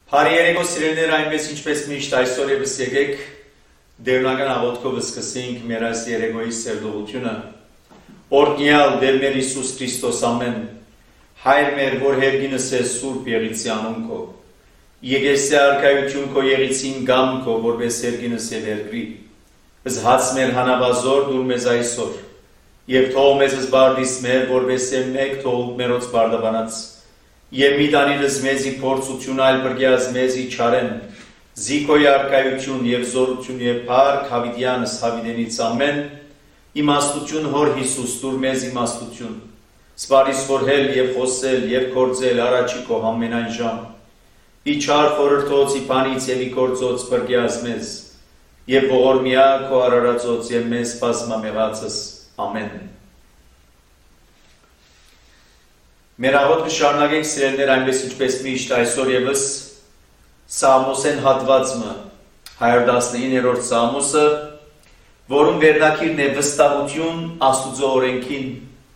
Հարիերեգո սիրելիներ, այնպես ինչպես միշտ այսօր եւս եկեք դերնական աղոթքով սկսենք մեր այս երեգոյի սերտողությունը։ Օրհնյալ Տեր մեր Հիսուս Քրիստոս ամեն, Հայր մեր, որ հերգինս ես Սուրբ Եղիցի անուն քո, Եկեղեցի արքայություն քո Եղիցին գամ քո, որպես հերգինս եւ երկրի, զհաց մեր հանավազոր դուր մեզ այսօր, եւ թող մեզ զբարդիս մեր, որպես մեկ թող մերոց բարդաբանած, եւ մի տանիլս մեզի փորձություն այլ բրգյազ մեզի չարեն, զիկոյ արքայություն եւ զորություն եւ փառք Հավիտյանս Հավիտենից ամեն, իմաստություն հոր Հիսուս դուր մեզ իմաստություն, սպարիս որհել եւ խոսել եւ կործել առաջի քո ամենայն ժամ, իչար խորհրդոցի բանից եւ իգործոց բրգյազ մեզ, եւ ողորմյա քո արարածոց եւ մեզ բազմամեղածս ամեն։ Մեր աղոթքը շարունակենք սիրելիներ, այնպես ինչպես միշտ այսօր եւս Սամոսեն հատվածը 119-րդ Սամոսը, որում վերնագիրն է վստահություն Աստուծո օրենքին։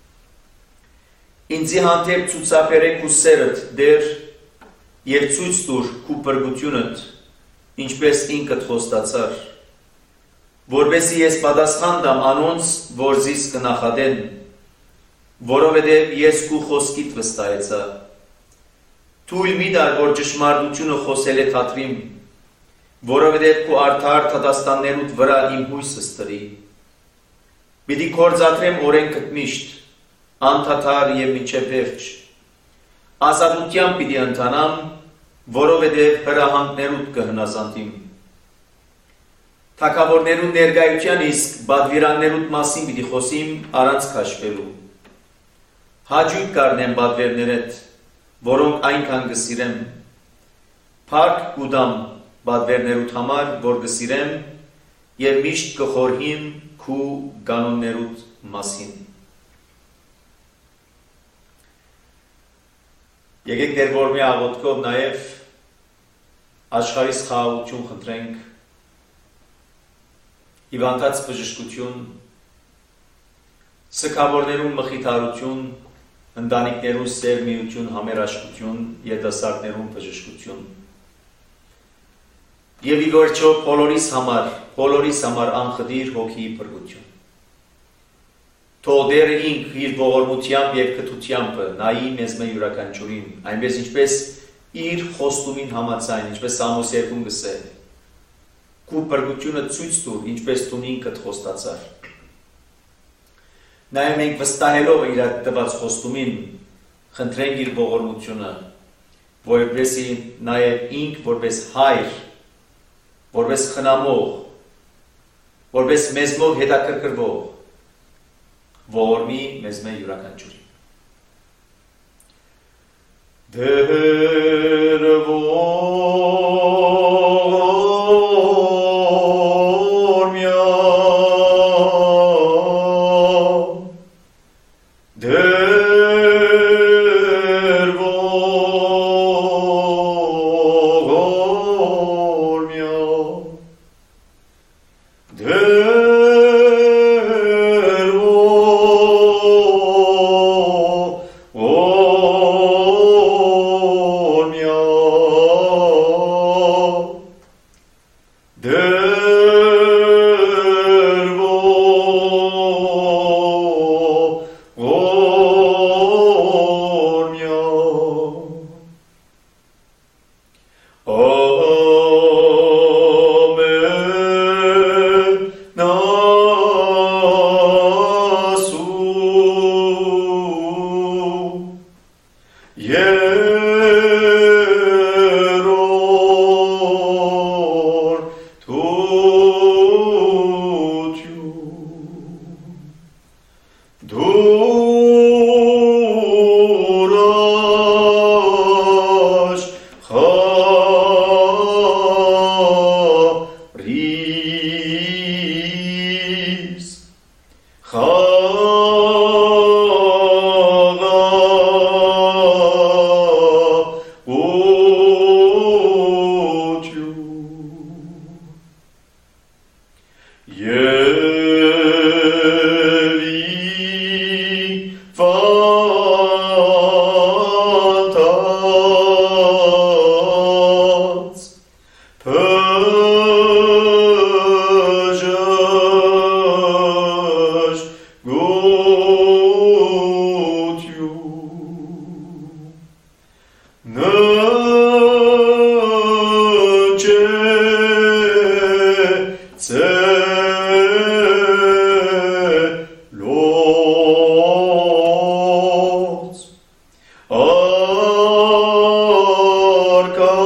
Ինձի հանդեպ ցուցաբերեք ու սերդ Տեր եւ ցույց տուր քու բրգությունդ, ինչպես ինքդ խոստացար, որովհետեւ ես պատասխան դամ անոնց, որ զիս կնախադեն, որովհետև ես քու խոսքիդ վստահեցա։ Թույլ մի տար, որ ճշմարտությունը խոսել է թատրիմ, որովհետև քու արդար թատաստաններուդ վրա իմ հույսս տրի։ Պիտի կործատրեմ օրենքդ միշտ, անդադար եւ մինչեւ վերջ։ Ազատությամբ պիտի ընթանամ, որովհետև հրահանգներուդ կհնազանդիմ։ Թագավորներու ներկայության իսկ բադվիրաններուդ մասին պիտի խոսիմ առանց քաշվելու։ Հաջույք կառնեմ բադվերներդ, որոնք այնքան կսիրեմ, փառք կուտամ բադվերներուդ համար, որ կսիրեմ եւ միշտ կխորհիմ քու կանոններուդ մասին։ Եկեք Տեր որմի աղոթքով նաեւ աշխարհի խաղաղություն խնդրենք, հիվանդած բժշկություն, սգավորներուն մխիթարություն, ընտանիքներուն սերմիություն, համերաշխություն, երիտասարդներուն բժշկություն։ Եվ ի վերջո բոլորիս համար անխդիր հոգի բրգություն։ Թող Տերը ինք իր ողորմությամբ եւ քթությամբ նայի մեզ մեր յուրաքանչյուրին, այնպես ինչպես իր խոստումին համաձայն, ինչպես Սամոս 2-ն գսե, քու բրգությունը ցույց տուր, ինչպես դու ինքդ խոստացար։ Նաև մենք վստահելով իր տված խոստումին, խնդրենք իր ողորմությունը, որպեսզի նաև ինք որպես հայր, որպես խնամող, որպես մեզմով հետաքրքրվող, ողորմի մեզ մեր յուրաքանչյուրին։ Ողորմյա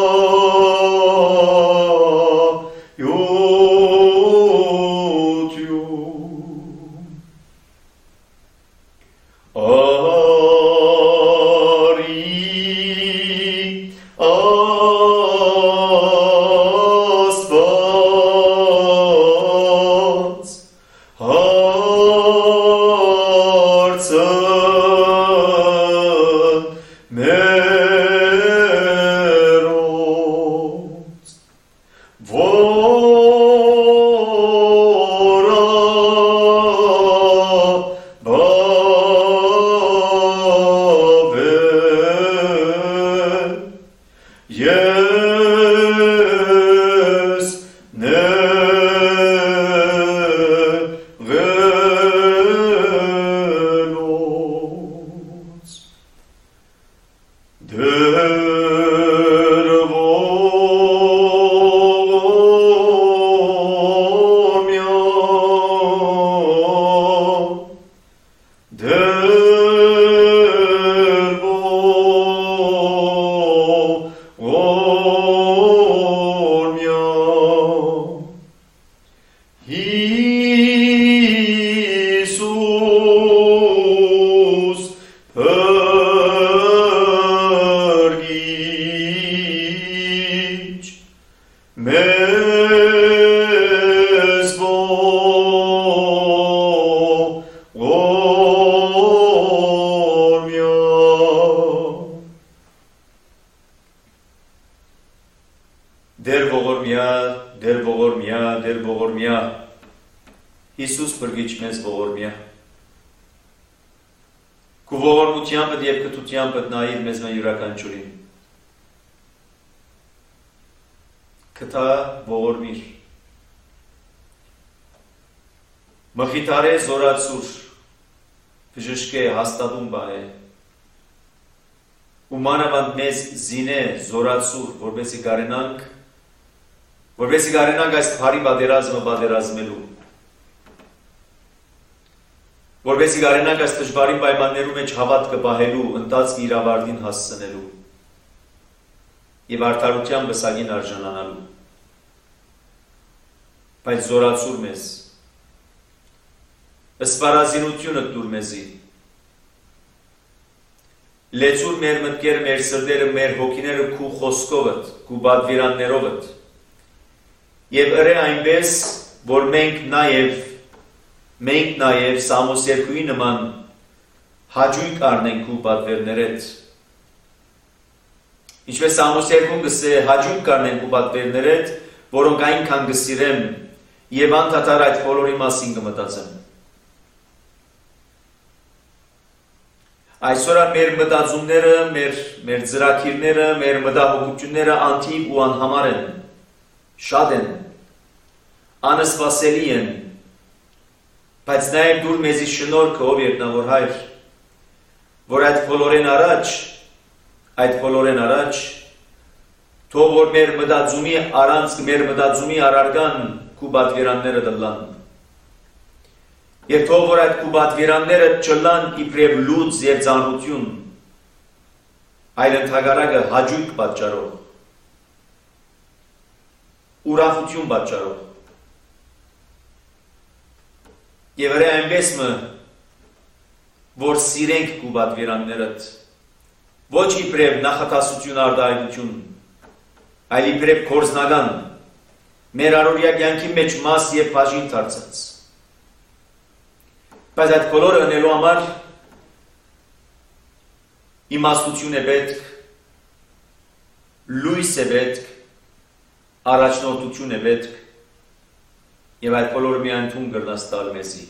Հիսուս բրգիչ մեզ ողորմյա, քու ողորմությամբ և կտությամբ նայիր մեզ մեն յուրականչուրին, կտա ողորմիր, մխիթար է զորացուր, բժշկ է հաստատում բան է, ու մանավանդ մեզ զին է զորացուր, որպեսի գարենանք այս հարի բادرազմը բادرազմելու, որպեսի գարենանք այս դժվարին պայմաններում մեջ հավատքը պահելու, ընթացքի իրավարտին հասցնելու և արդարության վսագին արժանանալու, բայց զորացուր մեզ, ըսպարազինությունը տուր մեզի, լեցուր մեր մտքերը, մեր սրտերը, մեր հոգիները քու խոսքովդ, քու բադվիրաններովդ և ըրե այնպես, որ մենք նաև Սամոս 2-ի նման հաճույք առնենք ու պատվերներդ։ Ինչպես Սամոս 2-ն գսե հաճույք կառնենք ու պատվերներդ, որոնք այնքան գսիրեմ և անդադար այդ բոլորի մասին կմտածեմ։ Այսօր մեր մտածումները, մեր ծրագիրները, մեր մտահոգությունները անթիվ ու անհամար են, շատ են, անսպասելի են, բայց նաև դուր մեզի շնորհքը, ով երկնավոր Հայր, որ այդ բոլորեն առաջ, թող որ մեր մտածումի առանցք, մեր մտածումի առարգան քու պատվիրանները դլան, և թող որ այդ քու պատվիրանները չլան իբրև լուծ և ծանրություն, այլ ընդհակառակը հաճույք պատճառող, ուրախություն պատճառող, և հրե այնպես մը, որ սիրենք քու պատվիրաններդ, ոչ իբրև նախատասություն արդայնություն, այլ իբրև կորզնական, մեր առօրյա կյանքի մեջ մաս և բաժին դարձած։ Բայց այդ բոլորը անելու համար իմաստություն է պետք, լույս է պետք, առաջնորդություն է պետք, և այդ բոլորը միայն թուն կրնաս տալ մեզի։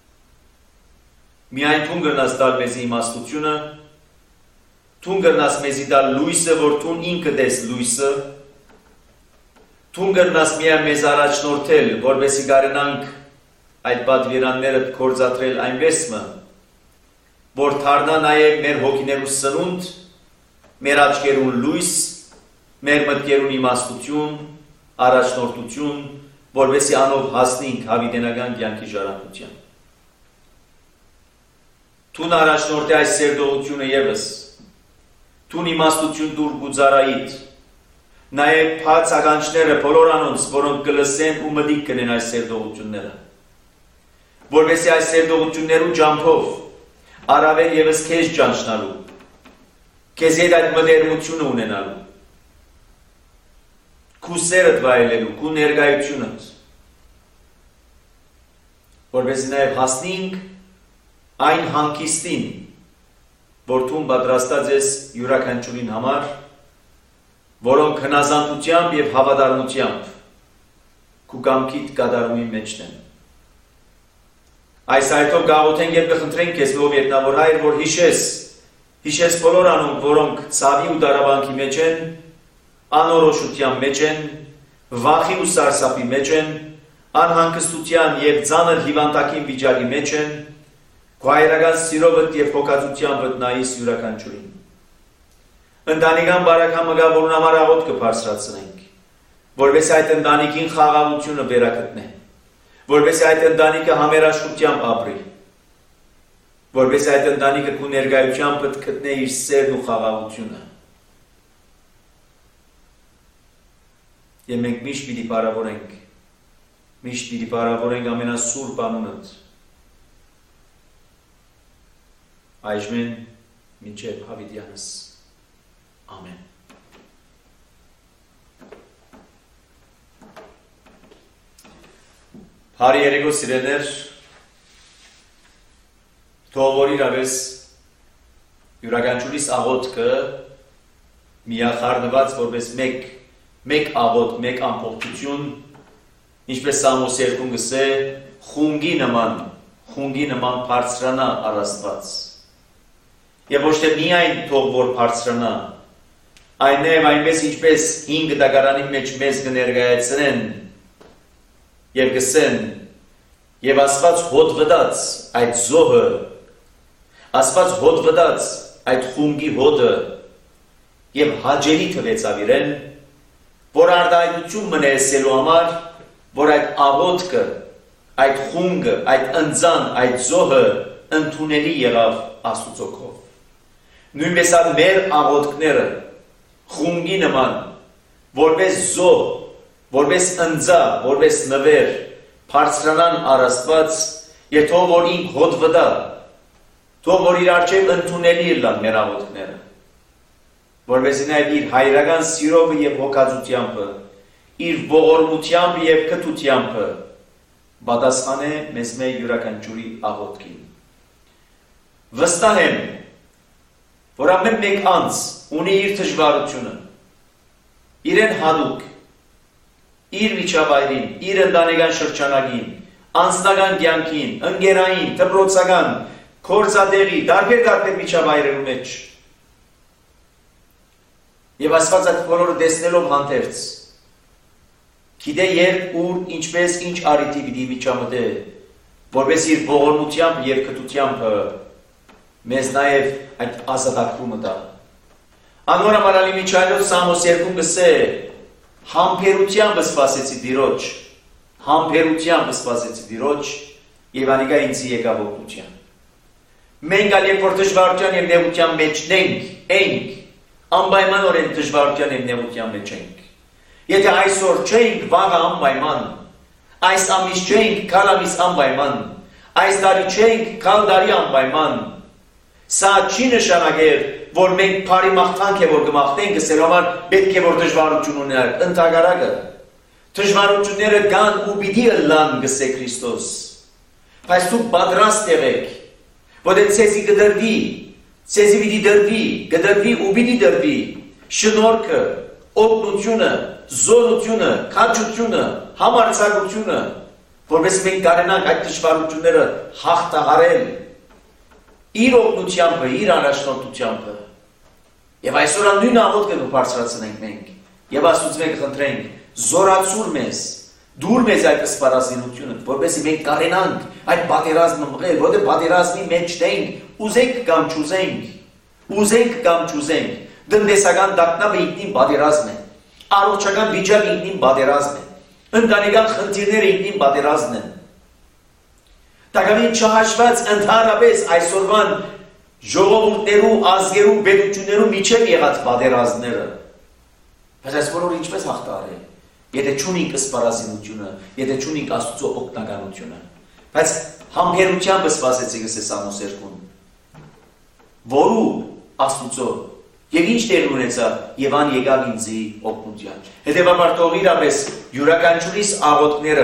Միայն թուն կրնաս տալ մեզի իմաստությունը, թուն կրնաս մեզի տալ լույսը, որ թուն ինքդ ես լույսը, թուն կրնաս միայն մեզ առաջնորդել, որպեսզի կարենանք այդ պատվիրանները կործատրել այնպես մը, որ դառնա նաև մեր հոգիներու սնունդ, մեր աչքերուն լույս, մեր մտքերուն իմաստություն, առաջնորդություն, որպեսզի անով հասնենք հավիտենական կյանքի ժառանգության։ Թուն առաջնորդի այս սերտողությունը ևս, թուն իմաստություն դուր գուծարայիդ, նաև փած ականջները բոլոր անոնց, որոնք կլսեն ու մտիկ կնեն այս սերտողությունները, որովհետեւ այս սերտողություններու ջամփով առավել եւս քեզ ճանչնալու, քեզ հետ այդ մտերմությունը ունենալու, քու սերդ վայելելու, քու ներկայությունդ, որովհետեւ նաև հասնենք այն հանգիստին, որ դու պատրաստած ես յուրաքանչյուրին համար, որոնք հնազանդությամբ եւ հավատարմությամբ քու կամքիդ կատարումի մեջն են։ Այս այդով գաղութենք եւ կխնդրենք քեզ ով ետնավոր հայր, որ հիշես բոլոր անոնք, որոնք ցավի ու դարավանքի մեջ են, անորոշության մեջ են, վախի ու սարսափի մեջ են, անհանգստության եւ ծանր հիվանդակին վիճակի մեջ են, քո հայրական սիրովդ եւ փոքածությամբ նայիս յուրաքանչյուրին։ Ընտանիքան բարակամը գա, որուն համար աղոտ կբարձրացնենք, որպես այդ ընտանիքին խաղաղությունը վերակտնե, որպես այդ ընտանիքը համերաշխությամբ ապրի, որպես այդ ընտանիքը քո ներկայությամբ գտնե իր սերն ու խաղաղությունը։ Եվ մենք միշտ պիտի պարավորենք ամենասուրբ անունդ, այժմեն մինչև հավիտյանս։ Ամեն։ Հարի երեգո սիրեներ, թող որ իրավես յուրաքանչյուրիս աղոթքը միախառնված որպես մեկ աղոթք, մեկ ամբողջություն, ինչպես Սամոս 2 գսե, խունգի նման բարձրանա առ Աստված։ Եվ ոչ թե միայն թող որ բարձրանա, այնև այնպես ինչպես 5 դագարանի մեջ մեզ կներկայացնեն եւ գսեն եւ Աստված հոդվդած այդ զոհը, Աստված հոդվդած այդ խունգի հոդը եւ հաջերի թվեցավ իրեն, որ արդայնություն մնեսելու համար, որ այդ աղոթքը, այդ խունգը, այդ ընձան, այդ զոհը ընդունելի եղավ Աստծո կողմից։ Նույնպես մեր աղոթքները խունգի նման, որպես զոհ, որպես ընձա, որպես նվեր, բարձրանան առ Աստված, եւ թող որ ինք հոդվդա, թող որ իր առջև ընդունելի լան մեր աղոթքները, որպեսզի նաև իր հայրական սիրով եւ հոգածությամբ, իր ողորմությամբ եւ քթությամբ պատասխանե մեզ մեր յուրաքանչյուրի աղոթքին։ Վստահ եմ, որ ամեն մեկ անձ ունի իր դժվարությունը, իրեն հատուկ, իր միջավայրին, իր ընտանեկան շրջանակին, անձնական կյանքին, ընկերային, դպրոցական, գործադերի, տարբեր միջավայրերու մեջ։ Եվ Աստված այդ բոլորը տեսնելով հանդերձ, գիտե երբ ուր ինչպես ինչ արիթի պիտի միջամտե, որպես իր ողորմությամբ եւ քթությամբ մեզ նաև այդ ազատագրումը տա։ Անոր համար Միչայելոս Սամոս 2 գսե, համբերությամբ սպասեցի Տիրոջ, եւ անիկա ինձ եկավ օգնության։ Մենք ալ երբ որ դժվարության եւ նեղության մեջ ենք, անպայմանորեն դժվարության եւ նեղության մեջ ենք։ Եթե այսօր չենք, վաղը անպայման, այս ամիս չենք, քալ ամիս անպայման, այս տարի չենք, քալ տարի անպայման։ Սա չի նշանակեր, որ մենք բարի մաղթանք է որ կմաղթենք, գսելու համար պետք է որ դժվարություն ունենանք, ընդհակառակը։ Դժվարությունները կան ու պիտի ըլլան, գսե Քրիստոս։ Բայց դուք պատրաստ եղեք, որտեղ ցեզի կդրվի, ցեզի պիտի կդրվի ու պիտի դրվի շնորհքը, օգնությունը, զորությունը, քաջությունը, համարձակությունը, որպես մենք կարենանք այդ դժվարությունները հաղթահարել իր օգնությամբ, իր առաջնորդությամբ։ Եվ այսօր նույն աղոթքը կբարձրացնենք մենք եւ Աստծուց մենք խնդրենք, զորացուր մեզ, դուր մեզ այդ սպառազինությունը, որպեսզի մենք կարենանք այդ պատերազմը մղել, որտեղ պատերազմի մեջ ենք, ուզենք կամ չուզենք, տնտեսական տագնապը ինքնին պատերազմ է, առողջական վիճակը ինքնին պատերազմ է, ընտանեկան խնդիրները ինքնին պատերազմ են։ Տակավին չհաշված ընդհանրապես այսօրվան ժողովուրդներու, ազգերու, պետություններու միջև եղած պատերազմները, Բայց այս բոլորը ինչպես հաղթահար է։ Եթե չունենք սպառազինությունը, եթե չունենք Աստծո օգնականությունը։ Բայց համբերությամբ սպասեցի գսես Սամոս 2-ն։ Որու Աստծո եւ ինչ տեղ ունեցա եւ ան եկավ ինձի օգնության։ Հետեւաբար թող իրապես յուրաքանչյուրիս աղոթքները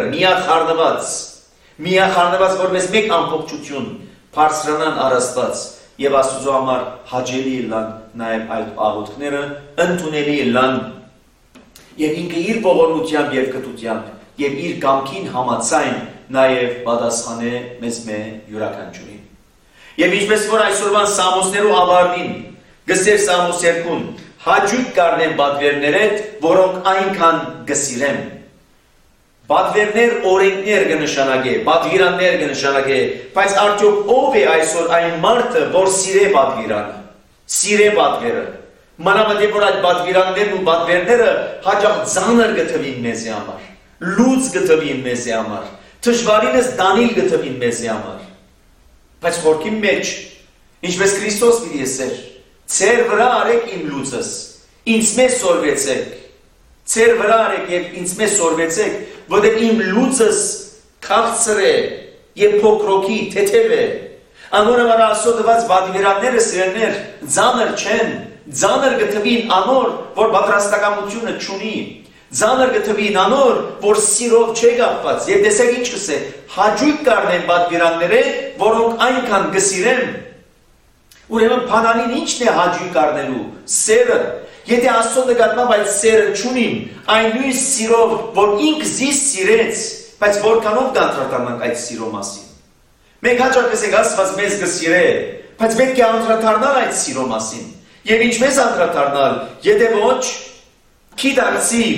միախառնված որպես մեկ ամբողջություն բարձրանան առաստված եւ Աստծո համար հաճելի լան նաեւ այդ աղոթքները ընդունելի լան եւ ինքը իր ողորմությամբ եւ կտությամբ եւ իր կամքին համաձայն նաեւ պատասխանե մեզ յուրաքանչյուրին։ Եվ ինչպես որ այսօրվան Սամոսներու ավարտին գսեր Սամոս 2-ն հաճույք կառնեն բադվերներդ, որոնք այնքան գսիրեն։ Բադվերներ օրենքներ կնշանակե, բադվիրաններ կնշանակե, բայց արդյոք ով է այսօր այն մարդը, որ սիրե բադվիրանը, սիրե բադվերը։ Մանավանդ որ այդ բադվիրաններն ու բադվերները հաճախ ծանր գտվին մեզի համար, լուծ գտվին մեզի համար, դժվարինս դանիլ գտվին մեզի համար։ Բայց խորքի մեջ, ինչպես Քրիստոս պիտի ասեր, Ձեր վրա արեք իմ լուծս, ինձ մեզ սորվեցեք, ձեր վրա արեք և ինձ մեզ սորվեցեք, որտեղ իմ լուծս քաղցր է և փոքրոքի թեթև է, անորը Աստծո տված բադվիրանները սիրելիներ ծանր չեն, ծանր գտվին անոր, որ պատրաստակամությունը չունի, ծանր գտվին անոր, որ սիրով չէ կապված, և տեսեք ինչ կսե, հաճույք կառնեն բադվիրանները, որոնք այնքան գսիրեն։ Ուրեմն բանալին ինչն է հաճույք առնելու, սերը, եթե Աստծո նկատմամբ այդ սերը չունիմ, այն նույն սիրով, որ ինքը զիս սիրեց, բայց որքանով կանդրադառնանք այդ սիրո մասին։ Մենք հաճախ կասենք Աստված մեզ կսիրե, բայց պետք է անդրադառնալ այդ սիրո մասին։ Եվ ինչպես անդրադառնալ, եթե ոչ, գիտակցիր,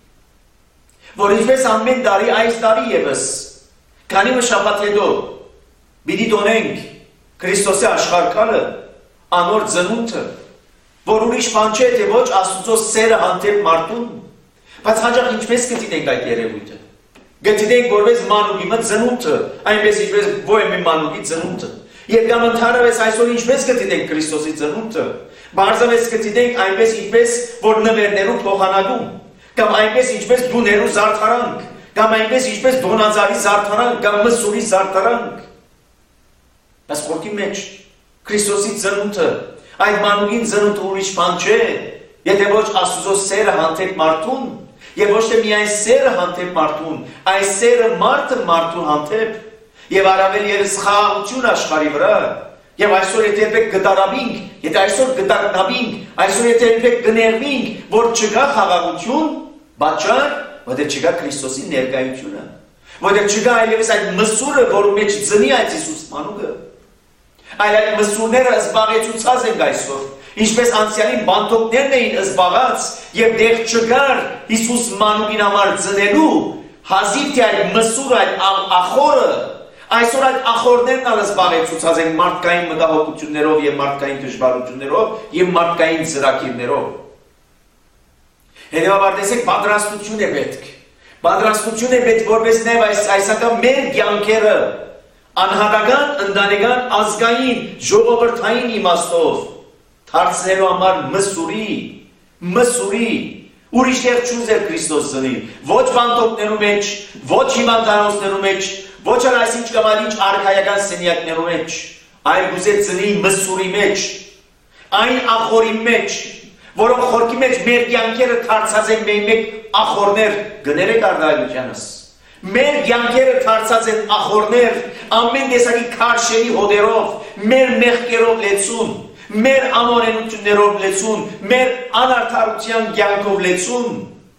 որ ինչպես ամեն տարի այս տարի ևս, քանի շաբաթ հետո պիտի տոնենք Քրիստոսի աշխարհքալը, անոր ծնունդը, որ ուրիշ բան չէ, թե ոչ Աստծո սերը հանդեպ մարդուն, բայց հաճախ ինչպես կդիտենք այդ երևույթը։ Գտիտենք որպես մանուկի մը ծնունդը, այնպես ինչպես ոյ մանուկի ծնունդը։ Եվ կամ ընդհանրապես այսօր ինչպես կդիտենք Քրիստոսի ծնունդը, բարձրապես կդիտենք այնպես ինչպես որ նվերներու փոխանակում, կամ այնպես ինչպես դուներու զարդարանք, կամ այնպես ինչպես դոնաձարի զարդարանք, կամ մսուրի զարդարանք։ Բայց խորքի մեջ Քրիստոսի ծնունդը, այդ մանուկին ծնունդը ուրիշ բան չէ, եթե ոչ Աստծո սերը հանդեպ մարդուն, եւ ոչ թե միայն սերը հանդեպ մարդուն, այս սերը մարդը մարդուն հանդեպ, եւ առավել ևս խաղաղություն աշխարհի վրա, եւ այսօր եթե երբեք գտարաբինք, եթե այսօր գտակնաբինք, այսօր եթե երբեք գներվինք, որ չկա խաղաղություն, բաճար, որտեղ չկա Քրիստոսի ներկայությունը, որտեղ չկա այլևս այդ մսուրը, որու մեջ ծնի այդ Հիսուս մանուկը։ Այլ այդ մսուրները զբաղեցուցած են այսօր, ինչպես անցյալին բանտոկներն էին զբաղած եւ դեղ չկար Հիսուս մանուկին համար ծնելու, հազիվ թե այդ մսուրը, այդ ախորը, այսօր այդ ախորներն ալ զբաղեցուցած են մարդկային մտահոգություններով եւ մարդկային դժվարություններով եւ մարդկային ծրագիրներով։ Հետևաբար տեսեք, պատրաստություն է պետք։ Պատրաստություն է պետք, որպես նաեւ այսական մեր կյանքերը անհատական, ընտանեկան, ազգային, ժողովրդային իմաստով դարձնելու համար մսուրի, ուրիշ տեղ չուզեր Քրիստոս ծնի, ոչ բանտոկներու մեջ, ոչ հիվանդանոցներու մեջ, ոչ էլ այսինչ կամ այլ ինչ արքայական սենյակներու մեջ, այլ ուզեր ծնի մսուրի մեջ, այն ախորի մեջ, որոնք խորքի մեջ մեր կյանքերը դարձած են մեկ ախորներ, գներեք արդարությունս։ Մեր կյանքերը դարձած են ախորներ, ամեն տեսակի քարշերի հոդերով, մեր մեղքերով լեցուն, մեր անօրենություններով լեցուն, մեր անարդարության կյանքով լեցուն։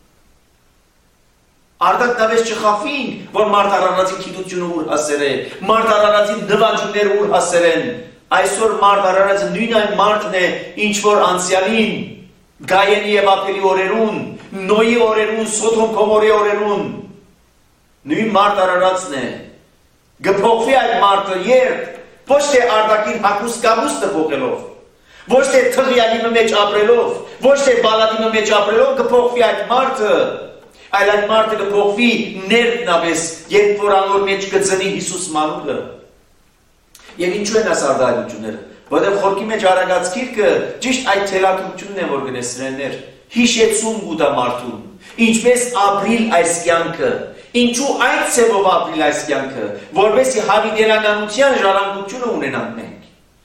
Արդյոք չխափին, որ մարդ առանձի գիտությունը ուր հասեր է, մարդ առանձի նվաճումները ուր հասեր են։ Այսօր մարդ առանձը նույն այն մարդն է, ինչ որ անցյալին, Գայենի եւ Աբելի օրերուն, Նոյի օրերուն, Սոդոմ Գոմորի օրերուն, նույն մարդ առանձն է։ Գփոխվի այդ մարդը երբ, ոչ թե արտաքին հագուստ կապուստը փոխելով, ոչ թե թղիալի մեջ ապրելով, ոչ թե բալադի մեջ ապրելով գփոխվի այդ մարդը, այլ այդ մարդը կփոխվի ներքնավես, երբ որ անոր մեջ կծնի Հիսուս մանուկը։ Եվ ինչու են այս արդարությունները, որտեղ խորքի մեջ արագած գիրքը ճիշտ այդ թելակությունն է, որ գնեսրեններ, հիշեցում գուտա մարդուն, ինչպես ապրիլ այս կյանքը, ինչու այդ ցևով ապրիլ այս կյանքը, որպեսզի հավիտենականության ժառանգությունը ունենանք մենք։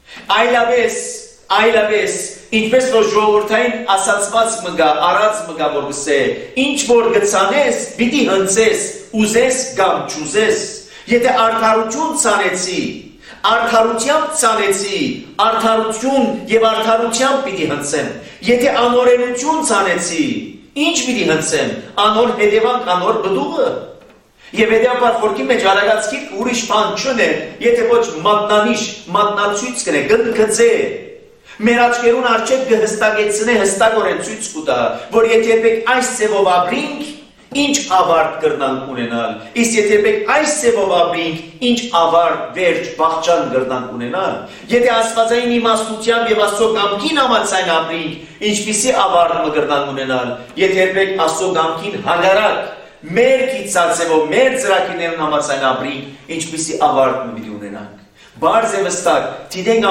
Այլապես, ինչպես որ ժողովրդային ասացված մգա, արած մգա, որ գսե, ինչ որ գցանես, պիտի հնցես, ուզես կամ չուզես, եթե արդարություն ցանեցի, արդարությամբ ցանեցի, արդարություն եւ արդարությամբ պիտի հնցեմ, եթե անօրենություն ցանեցի, ինչ պիտի հնցեմ, անոր հետևանք, անոր բդուղը։ Եվ հետևաբար խորքի մեջ արագած գիրք ուրիշ բան չունե, եթե ոչ մատնացույց կնե, գնդգծե, մեր աչքերուն արջև կհստակեցնե հստակորեն ցույց կտա, որ եթե երբեք այս ձևով ապրենք, ինչ ավարտ կրնանք ունենալ, իսկ եթե երբեք այս ձևով ապրենք, ինչ ավարտ, վերջ, բաղճան կրնանք ունենալ, եթե աստվածային իմաստությամբ եւ Աստծո կամքին համաձայն ապրենք, ինչպիսի ավարտ կրնանք ունենալ, եթե երբեք Աստծո կամքին հակառակ մեր կիցածևով, մեր ծրագիրներուն համաձայն ապրենք, ինչպիսի ավարտ պիտի ունենանք։ Բարձ է վստակ, թիդենք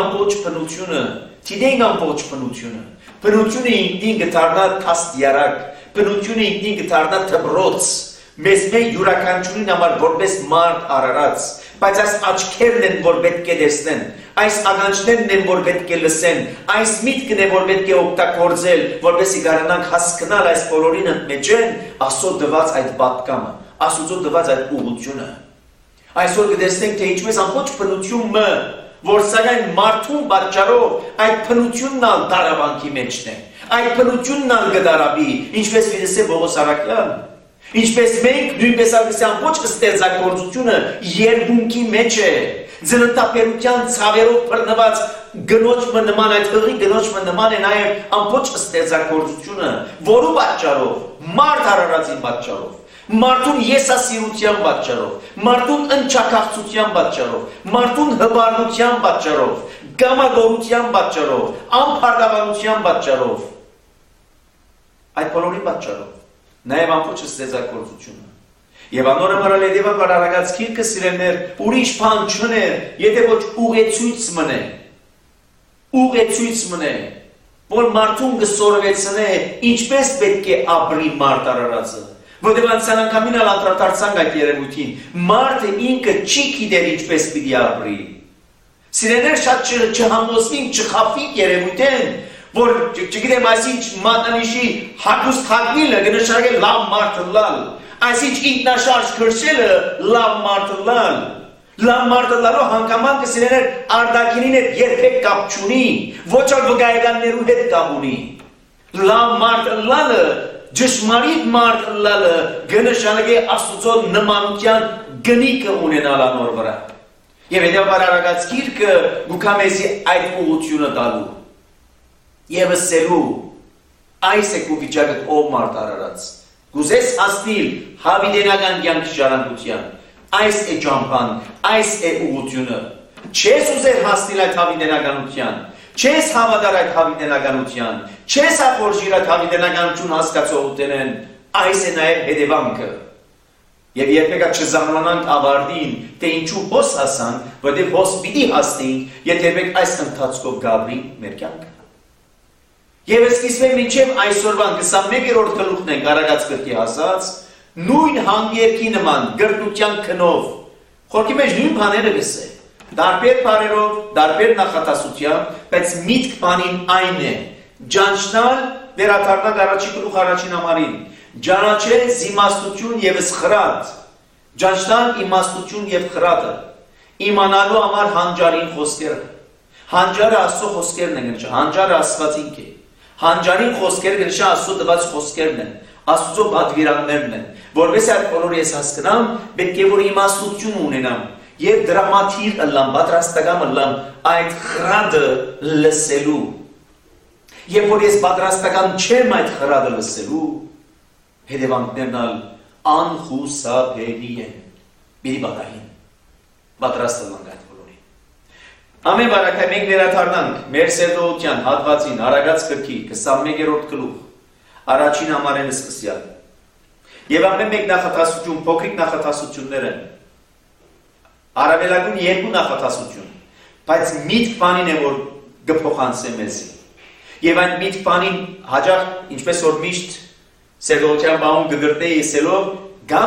ամբողջ բնությունը, բնությունը ինքնին կդառնա աստիարակ, բնությունը ինքնին կդառնա դպրոց, մեզ մեր յուրաքանչյուրին համար որպես մարդ արարած, բայց այս աչքերն են, որ պետք է տեսնեն, այս ականջներն են, որ պետք է լսեն, այս միտքն է, որ պետք է օգտագործել, որպեսզի կարողանանք հասկանալ այս բոլորին ընդմեջեն Աստծո տված այդ պատկամը, Աստծո տված այդ ուղղությունը։ Այսօր կտեսնենք, թե ինչպես ամբողջ բնությունը, որ սակայն մարդուն պատճառով այդ բնությունն ալ դարավանքի մեջն է, այդ բնությունն ալ կդարավի, ինչպես վիրսե Պողոս Արաքյան, ինչպես մենք նույնպես ամբողջ ստեղծագործությունը երկունքի մեջ է, ձնտապերության ցավերով բռնված գնոջը նման այդ հղի գնոջը նման է նաև ամբողջ ստեղծագործությունը, որու պատճառով, մարդ արարածին պատճառով, մարդուն եսասիրության պատճառով, մարդուն ընչակաղցության պատճառով, մարդուն հբարդության պատճառով, գամագորության պատճառով, անփարդավանության պատճառով, այդ բոլորի պատճառով, նաև ամբողջ ստեղծագործությունը։ Եվ անորը մարալ հետևաբար արագած գիրքը սիրելներ, ուրիշ բան չուներ, եթե ոչ ուղեցույց մնե, որ մարդուն կսորվեցնե, ինչպես պետք է ապրի մարդ արարածը։ Որտեղ անցան անգամին անդրադարձանք այդ երևույթին, մարդը ինքը չի գիտեր ինչպես պիտի ապրի։ Սիրելներ, շատ չհամոզվենք, չխաբվենք երևույթեն, որ չգիտեմ այսինչ մատնանիշի հագուստ հագնիլը կնշանակե լավ մարդը լալ, այսինչ ինքնաշարժ քրշելը լավ մարդը լալ, լավ մարդը լալու հանգաման կսիրելներ արտաքինին հետ երբեք կապ չունի, ոչ որ վկայականներու հետ կապ ունի։ Լավ մարդը լալը, ճշմարիտ մարդը լալը կնշանակե Աստծո նմանության գնիկը ունենալ անոր վրա։ Եվ հետևաբար արագած գիրքը գուքա մեզի այդ ուղղությունը տալու եւ ասելու այս է քո վիճակը ով մարդ արարած գուզես հասնել հավիտենական կյանքի ժառանգության այս է ճամփան այս է ուղղությունը չես ուզեր հասնել այդ հավիտենականության չես հավատալ այդ հավիտենականության չես ախորժիր այդ հավիտենականություն հասկացողութենեն այս է նաեւ հետևանքը եւ երբեք չզարմանանք ավարտին թե ինչու հոս հասան որտեղ հոս պիտի հասնենք եթե երբեք այս ընթացքով գաբրի մեր կյանքը Եվ սկիզբեն մինչև այսօրվան 21-րդ գլուխն ենք արագած գրքի հասած, նույն հանգերքի նման գրտության քնով, խորքի մեջ նույն բաները գսե, դարբեր բարերով, դարբեր նախատասությամբ, բայց միտք բանին այն է, ջանչնալ վերադառնալ առաջի գլուխ առաջին համարին, ջանաչել իմաստություն եւ խրատ, ջանչնալ իմաստություն եւ խրատը, իմանալու համար հանջարին խոսքերը, հանջարը Աստծո խոսքերն են, հանջարը Աստվածինք է Հանջարին խոսքերը գրշա Աստծո տված խոսքերն են, Աստծո պատվիրաններն են, որպես այդ բոլորը ես հասկանամ, պետք է որ իմաստություն ունենամ եւ դրամատիկ ըլլամ, պատրաստական ըլլամ այդ խրատը լսելու։ Եվ որ ես պատրաստական չեմ այդ խրատը լսելու, հետևանքներն անխուսափելի են։ Մի բանային պատրաստվում այդ Ամեն բարակայ մենք վերադառնանք մեր սերտողության հատվածին արագած գրքի 21-րդ գլուխ առաջին համարեն սկսյալ եւ ամեն մեկ նախատասություն փոքրիկ նախատասություններ են առավելագույն երկու նախատասություն բայց միտք բանին է որ գփոխանցե մեզի Եվ այն միտ բանին հաջող, ինչպես որ միշտ Սերդողության բաղում գգրտե եսելով, գամ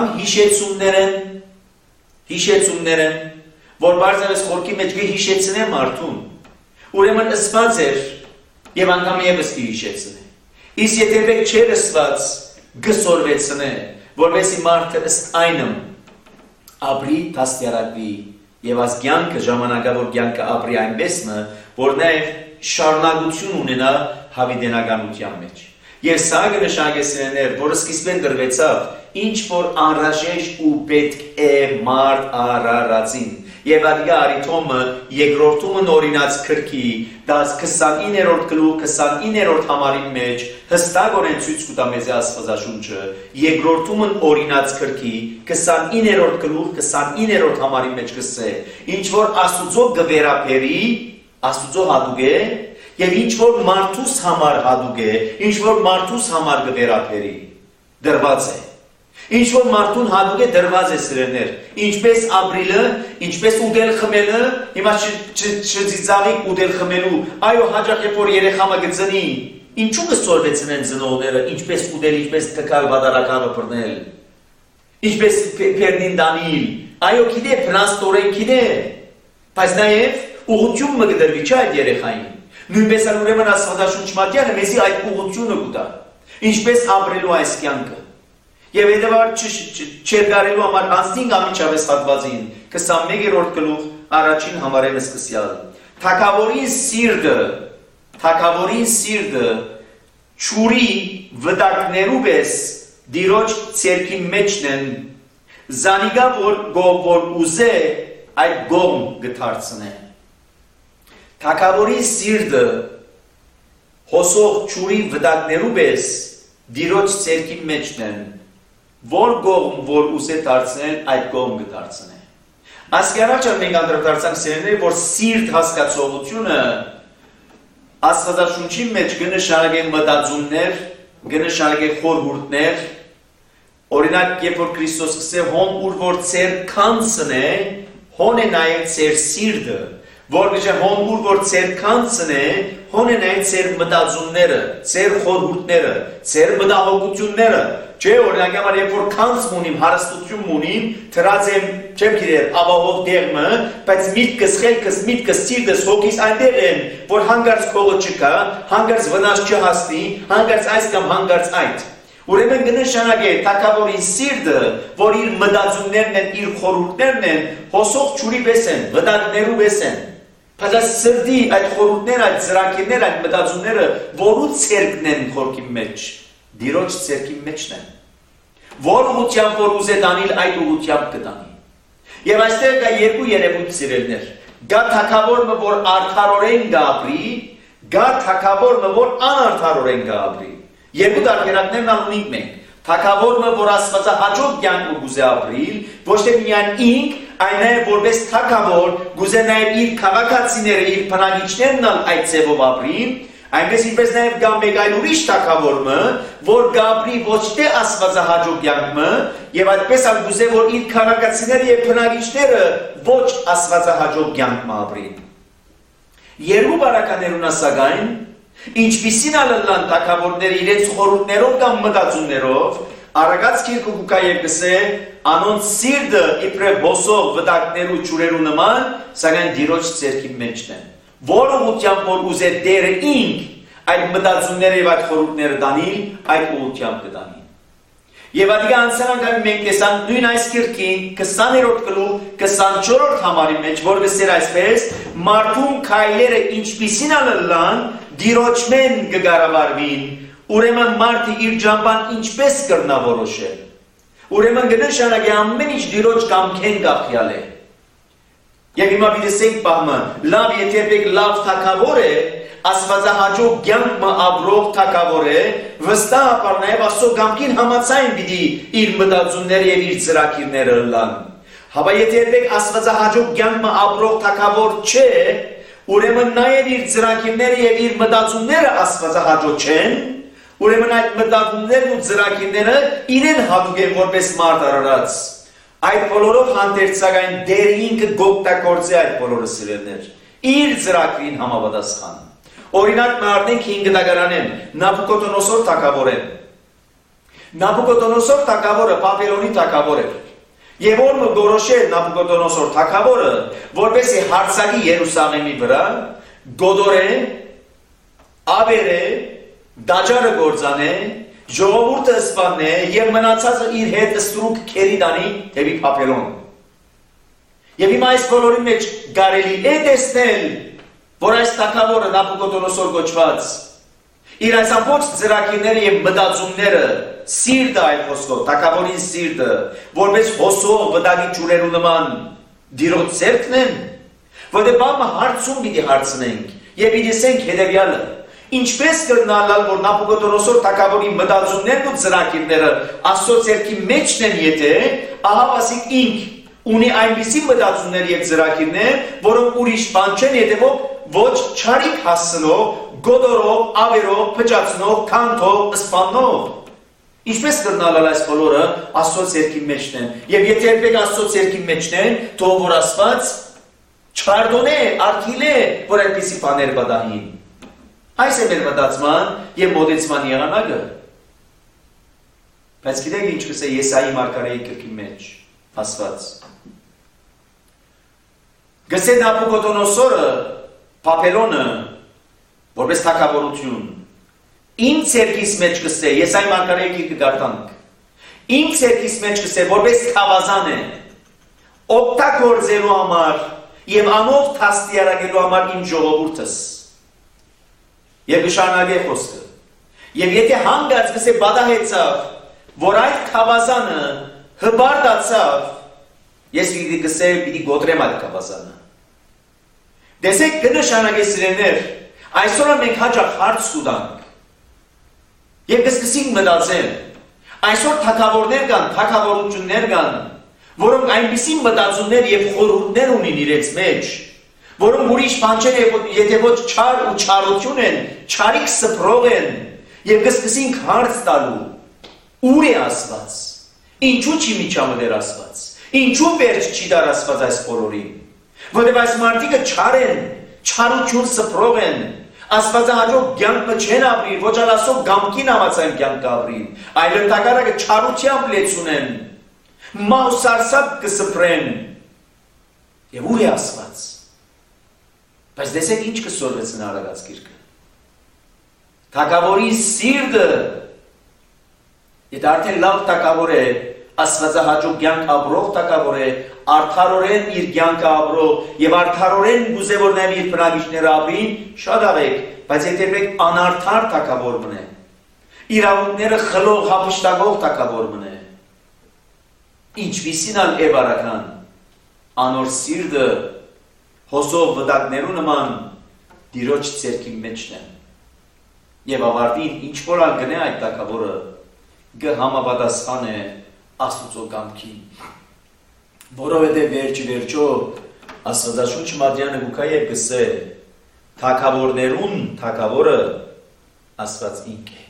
հիշեցումներ են, որ բարձավես խորքի մեջ գհիշեցնե մարդուն, ուրեմն ըսված էր և անգամ եվս գհիշեցնե, իս եթե բեք չեր ըսված գսորվեցնե, որվեսի մարդը ըստ այնմ ապրի տաստյարակվի և ազ գյանքը ժամանակավոր գյանքը ապրի այնպեսմը, որ նաև շարունակություն ունենա հավիդենականության մեջ։ Եվ սա կնշանակեսներ, որ սկիզբեն գրվեցավ, ինչ որ անհրաժեշտ ու պետք է մարդ արարածին։ Եվ ադիգա արիթոմը երկրորդումն օրինած քրքի, դաս 29-րդ գլուխ 29-րդ համարի մեջ հստակորեն ցույց կտա մեզ Աստվածաշունչը, երկրորդումն օրինած քրքի 29-րդ գլուխ 29-րդ համարի մեջ կսե, ինչ որ Աստուծո գվերապերի, Աստուծո հատուկ է, և ինչ որ մարդուս համար հատուկ է, ինչ որ մարդուս համար գվերապերի, դրված է։ Ինչ որ մարդուն հատուկ է դրված է սրեներ, ինչպես ապրիլը, ինչպես ուդել խմելը, հիմա չծիծաղիկ ուդել խմելու, այո հաջող երբ որ երեխամը գծնի, ինչու կսորվեցնեն ծնողները, ինչպես ուդել, ինչպես տկալ վադարականը բռնել, ինչպես պերնին դանիլ, այո գիտե, բնաստորեն գիտե, բայց նաև ուղղություն մը գդրվի չէ այդ երեխային, նույնպես ուրեմն Աստվածաշունչ մատյանը մեզի այդ ուղղությունը կտա, ինչպես ապրելու այս կյանքը։ Եվ հետևար չեր գարելու համար անցնին ամիջավես հատվածին, 21-րդ գլուխ առաջին համարենը սկսյալ։ Թագավորին սիրտը չուրի վտակներու պես դիրոջ ցերքի մեջն են, զանիգա որ ուզե այդ գողմ գթարցնե։ Թագավորի սիրտը հոսող չուրի վտակներու պես դիրոջ ցերքի մեջն են, որ գողմ որ ուզե դարձնել այդ գողմ կդարձնե։ Ասկարաչը մենք անդրադարձանք սերեների, որ սիրտ հասկացողությունը Աստվածաշունչի մեջ կնշանակե մտածումներ, կնշանակե խորհուրդներ, օրինակ երբ որ Քրիստոս ասե հոն ուր որ ծեր կանցն է, հոն է նաև ծեր սիրտը, որ գժե հոն ուր որ ծեր կանցն է, հոն է նաև ծեր մտածումները, ծեր խորհուրդները, ծեր մտահոգությունները։ Չէ, օրինակ համար երբ որ կանց մունիմ, հարստություն մունիմ, թրած եմ, չեմ գիրեր, ապահով դեղմը, բայց միտքս, խելքս, միտքս, սիրտս, հոգիս այնտեղ են, որ հանգարց քողը չկա, հանգարց վնաս չհասնի, հանգարց այս կամ հանգարց այդ։ Ուրեմն կնշանակե թագավորին սիրտը, որ իր մտածումներն են, իր խորհուրդներն են, հոսող ջուրի պես են, վտակներու պես են։ Բայց այս սրտի, այդ խորհուրդները, այդ ծրագիրները, այդ մտածումները, որու ցերկն են խորքի մեջ, դիրոջ ցերքի մեջն են։ Որ ուղղությամբ որ ուզե դանել, այդ ուղղությամբ կդանի։ Եվ այստեղ կա երկու երևույթ սիրելներ։ Գա թագավորը, որ արդարորեն գապրի, գա թագավորը, որ անարդարորեն գապրի։ Երկու դարբերակներն ունենք մենք։ Թագավորը, որ Աստվածահաճո կյանք գուզե ապրիլ, ոչ թե միայն ինք, այն նաև որպես թագավոր գուզե նաև իր քաղաքացիները, իր բնակիչներն այդ ձևով ապրին, այնպես ինչպես նաև գա մեկ այլ ուրիշ թագավորը, որ գապրի ոչ թե Աստվածահաճո կյանքը, եւ այդպես ալ գուզե որ իր քաղաքացիները եւ բնակիչները ոչ Աստվածահաճո կյանք ապրին։ Երկու բարականերուն ասագայն ինչպիսին ալլան թագավորները իրենց խորհուրդներով կամ մտածումներով Արագած քիրքը կուկա եւ գսե անոնց սիրտը իբրև բոսող վտակներու ջուրերու նման, սակայն դիրոջ ցերքի մեջն են։ Որը ուղղությամբ որ ուզե դերը ինք այդ մտածումները եւ այդ խորհուրդները դանիլ, այդ ուղղությամբ կդանի։ Եվ ադիգա անցանք մենք տեսանք նույն այս քիրքին 20-րդ գլուխ 24-րդ համարի մեջ, որ գսեր այսպես. մարդուն քայլերը ինչպիսին ալլան դիրոջմեն կգարավարվին, ուրեմն մարդը իր ջամբան ինչպես կրնա որոշել։ Ուրեմն կնշանակի ամեն ինչ դիրոջ կամքեն գախյալ է։ Եվ հիմա պիտեսենք պահմը, լավ եթերբեք լավ թագավոր է, Աստվածահաճո կյանքը ապրող թագավոր է, վստահ ապար նաև Աստծո կամքին համաձայն պիտի իր մտածումները եւ իր ծրագիրները լան։ Հապա եթերբեք Աստվածահաճո կյանքը ապրող թագավոր չէ, ուրեմն նաև իր ծրագիրները եւ իր մտածումները Աստվածահաճո չեն, ուրեմն այդ մտածումներն ու ծրագիրները իրեն հատուկ են որպես մարդ արարած։ Այդ բոլորով հանդերձակային դեր ինքը գոկտագործի այդ բոլորը սիրելներ, իր ծրագրին համապատասխան։ Օրինակ մարտենք 5 դագարանեն Նաբուկոդոնոսոր թագավորեն։ Նաբուկոդոնոսոր թագավորը Բաբելոնի թագավոր էր։ Եվ որ որոշել Նաբուկոդոնոսոր թագավորը, որպեսզի հարձակի Երուսաղեմի վրա, գոդորե, ավերե, դաջարը գործանե, ժողովուրդը սպանե եւ մնացածը իր հետ ստրուկ քերի տանի դեպի Բաբելոն։ Եվ հիմա այս բոլորի մեջ կարելի է տեսնել, որ այս թագավորը Նաբուկոդոնոսոր կոչված իր այս ամբողջ ծրագիրները եւ մտածումները սիրտը այլ խոսքով, թագավորին սիրտը, որպես հոսող վտակի ջուրերու նման դիրոց ձեռքն են, որտեղ բամը հարցում պիտի հարցնենք եւ պիտի ասենք հետեւյալը. ինչպես կրնալալ, որ Նաբուկոդոնոսոր թագավորի մտածումներն ու ծրագիրները Աստծո ձեռքի մեջն են, եթե ահավասիկ ինք ունի այնպիսի մտածումներ եւ ծրագիրներ, որոնք ուրիշ բան չեն, հետեւող ոչ չարիք հասցնող, գոդորով, ավերով, փճացնող, քանթով, սպանող։ Ինչպես կրնալալ այս բոլորը Աստծո ձեռքի մեջն են։ Եվ եթե երբեք Աստծո ձեռքի մեջն են, թող որ Աստված չարդոնե, արգիլե, որ այդպիսի բաներ պատահին։ Այս է մեր մտածման եւ մոտեցման եղանակը։ Բայց գիտեք ինչ կսե Եսայի մարգարեի գրքի մեջ ասված։ Գսե Նաբուկոդոնոսորը Բաբելոնը որպես թագավորություն իմ ցերկիս մեջ կսե Եսայի մարգարեի գիրքը գարտանք իմ ցերկիս մեջ կսե որպես խավազան է օգտագործելու համար եւ անով թաստիարակելու համար իմ ժողովուրդս եւ շարունակե խոսքը եւ եթե հանգած կսե բադահեցավ որ այդ խավազանը հբարտացավ ես պիտի կսե պիտի գոտրեմ այդ խավազանը Դեսեք կնշանակե սիրելիներ, այսօր մենք հաճախ հարց տանք եւ կսկսենք մտածել այսօր թագավորներ կան, թագավորություններ կան, որոնք այնպիսի մտածումներ եւ խորհուրդներ ունին իրենց մեջ, որոնք ուրիշ բան չեն, եթե ոչ չար ու չարություն են, չարիք սփռող են եւ կսկսենք հարց տալու ուր է Աստված, ինչու չի միջամտեր Աստված, ինչու վերջ չի դար Աստված այս բոլորին Որտեղ այս մարդիկը չար են, չարություն սփռող են, Աստվածահաճո կյանքը չեն ապրի, ոչ ալասով գամքին համացան կյանք ապրին, այլ ընդհակառակը չարությամբ լեցունեն, մահ ու սարսափ կսփռեն։ Եվ ուր է Աստված։ Բայց տեսեք ինչ կսորվեցն արարած գիրքը։ Թագավորի սիրտը, եթե արդեն լավ թագավոր է, Աստվածահաճո կյանք ապրող թագավոր է, արդարորեն իր կյանքը ապրող եւ արդարորեն գուզե որ նաեւ իր բնակիչները ապրին, շատ աղեք, բայց եթե մենք անարդար թագավոր մնե, իրավունքները խլող հապշտակող թագավոր մնե, ինչպիսին ալ է բարական, անոր սիրտը հոսով վտակներու նման դիրոջ ցերքի մեջն է։ Եվ ավարտին ինչ որ ալ գնե այդ թագավորը գհամապատասխան է Աստծո կամքին։ Որովհետև վերջո Աստվածաշունչ Մատյանը գուքա եւ գսե թագավորներուն թագավորը Աստված ինք է։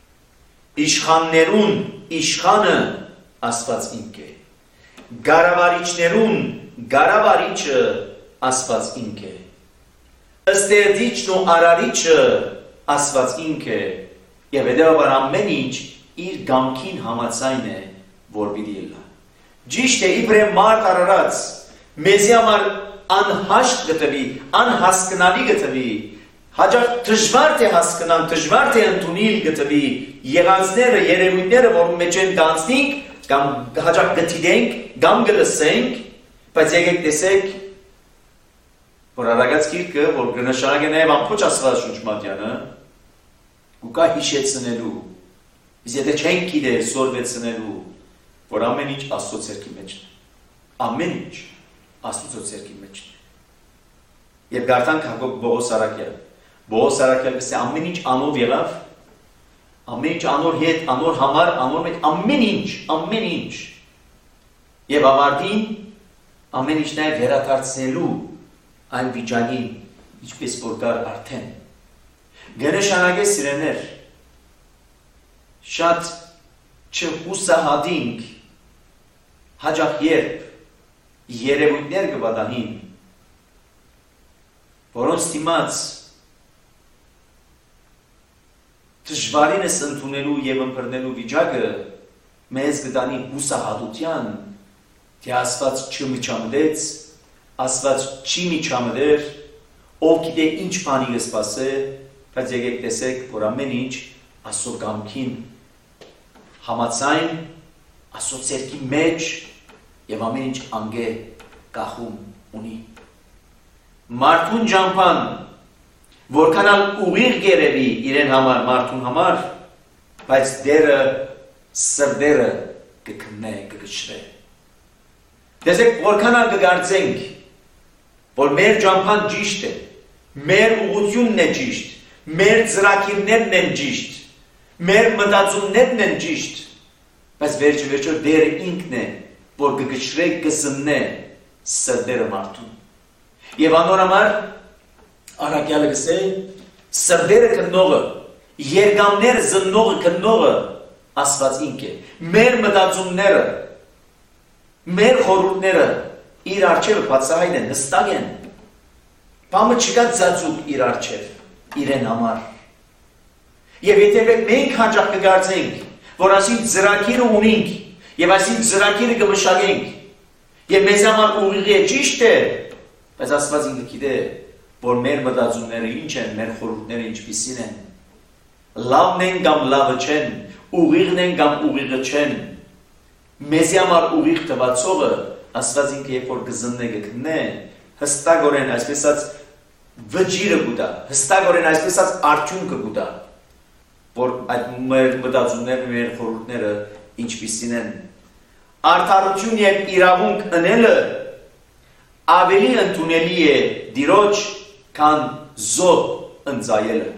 Իշխաններուն իշխանը Աստված ինք է։ Գարավարիչներուն գարավարիչը Աստված ինք է։ Ստեղծիչն ու արարիչը Աստված ինք է։ Եվ հետեւաբար ամեն ինչ իր գամքին համաձայն է, որ պիտի լա։ Ճիշտ է իբրև մարդ արարած, մեզի համար անհաշտ գտվի, անհասկնալի գտվի, հաճախ դժվար թե հասկանալ, դժվար թե ընդունել գտվի եղանցները, երևույթները, որ մեջ են դանցնենք, կամ հաճախ գտիդենք, կամ գլսենք, բայց եկեք տեսեք, որ արագած գիրքը, որ կնշանակե նաև ամբողջ Աստվածաշունչ Մատյանը, ուկա հիշեցնելու, իսկ եթե չենք գիտեր սորվեցնելու, որ ամեն ինչ Աստծո ձեռքի մեջն է։ Ամեն ինչ Աստծո ձեռքի մեջն է։ Եվ գարտանք Հակոբ Բողոս Արաքյալ։ Բողոս Արաքյալը ասե ամեն ինչ անով եղավ, ամեն ինչ անոր հետ, անոր համար, անոր մեջ ամեն ինչ։ Եվ ավարտին ամեն ինչ նաև վերադարձնելու այն վիճակին, ինչպես որ կար արդեն։ Գերեշանագե սիրեներ, շատ չհուսահատինք հաճախ երբ երևույթներ կվատանին, որոնց դիմաց դժվարինս ընդունելու եւ ըմբռնելու վիճակը մեզ կտանի հուսահատության, թե Աստված չմիջամտեց, Աստված չի միջամտեր, ով գիտե ինչ բանի կսպասե, բայց եկեք տեսեք, որ ամեն ինչ Աստծո կամքին համաձայն, Աստծո ցերկի մեջ եւ ամեն ինչ անգե կախում ունի։ Մարդուն ճամփան, որքան ուղիղ գերեվի իրեն համար, մարդուն համար, բայց դերը սրդերը կքննե, կգշրե։ Տեսեք, որքան կգարձենք, որ մեր ճամփան ճիշտ է, մեր ուղղությունն է ճիշտ, մեր ծրագիրներն են ճիշտ, մեր մտածումներն են ճիշտ, բայց վերջը դերը ինքն է, որ կգշրե, կզննե սրդերը մարդուն։ Եվ անոր համար Արաքյալը գսե սրդերը կնողը, երգամները զննողը կնողը Աստված ինք է։ Մեր մտածումները, մեր խորհուրդները իր առջևը բացահայտ են, հստակ են։ Բամը չկա ծածուկ իր առջև, իրեն համար։ Եվ եթե մենք հաճախ կգարձենք, որ այսին ծրագիրը ունենք, եւ այսին ծրագիրը կմշակենք, եւ մեզ համար ուղիղ է, ճիշտ է, բայց Աստված ինքը գիտե, որ մեր մտածումները ինչ են, մեր խորհուրդները ինչպիսին են։ Լավն են կամ լավը չեն, ուղիղն են կամ ուղիղը չեն։ Մեզի համար ուղիղ տվացողը Աստված ինքը երբ որ կզննե կքննե, հստակորեն այսպես ասած վճիրը կուտա, հստակորեն այսպես ասած արդյունքը կուտա, որ այդ մեր մտածումները, մեր խորհուրդները ինչպիսին են։ Արդարություն եւ իրավունք ընելը ավելի ընդունելի է դիրոջ, քան զոհ ընծայելը։